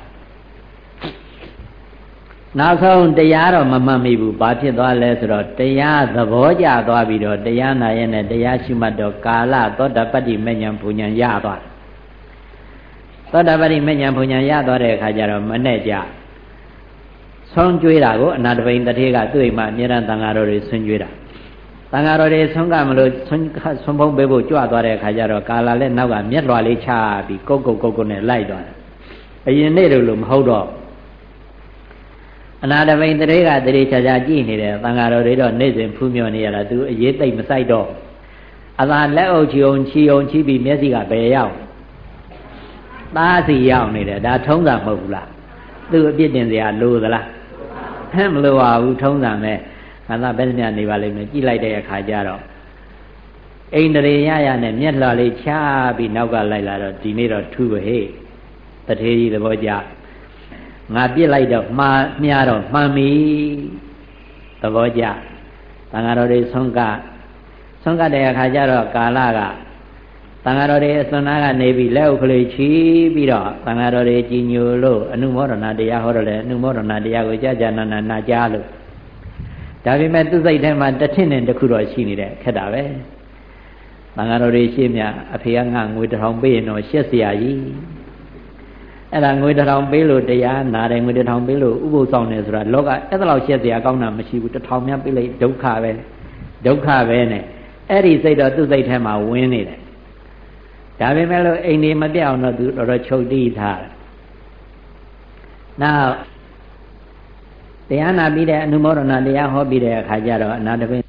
A: နောက်ဆုံးတရားတော့မမှတ်မိဘူးဘာဖြစ်သွားလဲဆိုတော့တရားသဘောကျသွားပြီးတော့တရားနာရဲ့နဲ့တရားရှိမှတ်တော့ကာလသောတပတ္တိမဉ္ဇဉ်ဘုံဉ္ဇဉ်ရသွားတယ်သောတပတ္တိမဉ္ဇဉ်ဘုံဉ္ဇဉ်ရသွားတဲ့အခါကျတော့မနဲ့ကြဆုံးကျွေးတာကိုအနာတပိန်တထေးကသူ့အိမ်မှာအမြဲတမ်းသံဃာတော်တွေဆွံ့ကျွေးတာသံဃာတော်တွေဆုံးကမလို့ဆွံ့ဆွံ့ဖုံးပေးဖို့ကြွသွားတဲ့အခါကျတော့ကာလာလည်းနောက်ကမျက်လွှာလေးချပြီးကုတ်ကုတ်ကုတ်ကုတ်နဲ့လိုက်သွားတယ်အရင်နေ့လိုမဟုတ်တော့အနာတပိန်တရေကတရေချာချာကြည့်နေတယ်သံဃာတော်တွေတော့နေ့စဉ်ဖူးမြော်နေရတာသူအရေးသိမ့်မဆိုင်တော့အသာလက်အုပ်ချီအောင်ချီအောင်ချီပြီးမျက်စိကဘယ်ရောက်သားစီရောက်နေတယ်ဒါထုံးတာမဟုတ်ဘူးလားသူအပြစ်တင်စရာလိုသလားဟဲ့မလိုပါဘူးထုံးတာမဲ့ငါသာဘယ်နှနေပါလိမ့်မယ်ကြည့်လိုက်တဲ့အခါကျတော့အိန္ဒြေရရနဲ့မျက်လှလေးချပြီးနောက်ကလိုက်လာတော့ဒီနေ့တော့ထူးပဲဟဲ့တထေးကြီးသဘောကျငါပြစ်လိုက်တော့မှားမြားတော့မှန်ပြီသဘောကျသံဃာတော်တွေဆုံးကဆုံးကတဲ့အခါကျတော့ကာလကသံဃာတော်တွေအစွမ်းနာကနေပြီးလက်ဥကလေးချီပြီးတော့သံဃာတော်တွေကြည်ညိုလို့အနုမောဒနာတရားဟောတော့လေအနုမောဒနာတရားကိုကြာကြာနာနာနာကြားလို့ဒါပေမဲ့သူ့စိတ်ထဲမှာတစ်ထင့်နဲ့တစ်ခုတော့ရှိနေတဲ့ခက်တာပဲသံဃာတော်တွေရှေ့မြအဖေကငါငွေတစ်ထောင်ပေးရင်တော့ရှက်เสียကြီးအဲ့ဒါငွေတစ်ထောင်ပေးလို့တရားနာတယ်ငွေတစ်ထောင်ပေးလို့ဥပုသ်ဆောင်တယ်ဆိုတာလောကအဲ့ဒါလောက်ရှက်เสียကောင်းတာမရှိဘူးတစ်ထောင်များပေးလိုက်ဒုက္ခပဲဒုက္ခပဲနဲ့အဲ့ဒီစိတ်တော့သူ့စိတ်ထဲမှာဝင်နေတယ်ဒါပေမဲ့လို့အိမ်ဒီမပြတ်အောင်တော့သူတော်တော်ချုပ်တီးထားတယ်နောက်တရားနာပြီးတဲ့အနုမောဒနာတရားဟောပြီးတဲ့အခါကျတော့အနာတပင်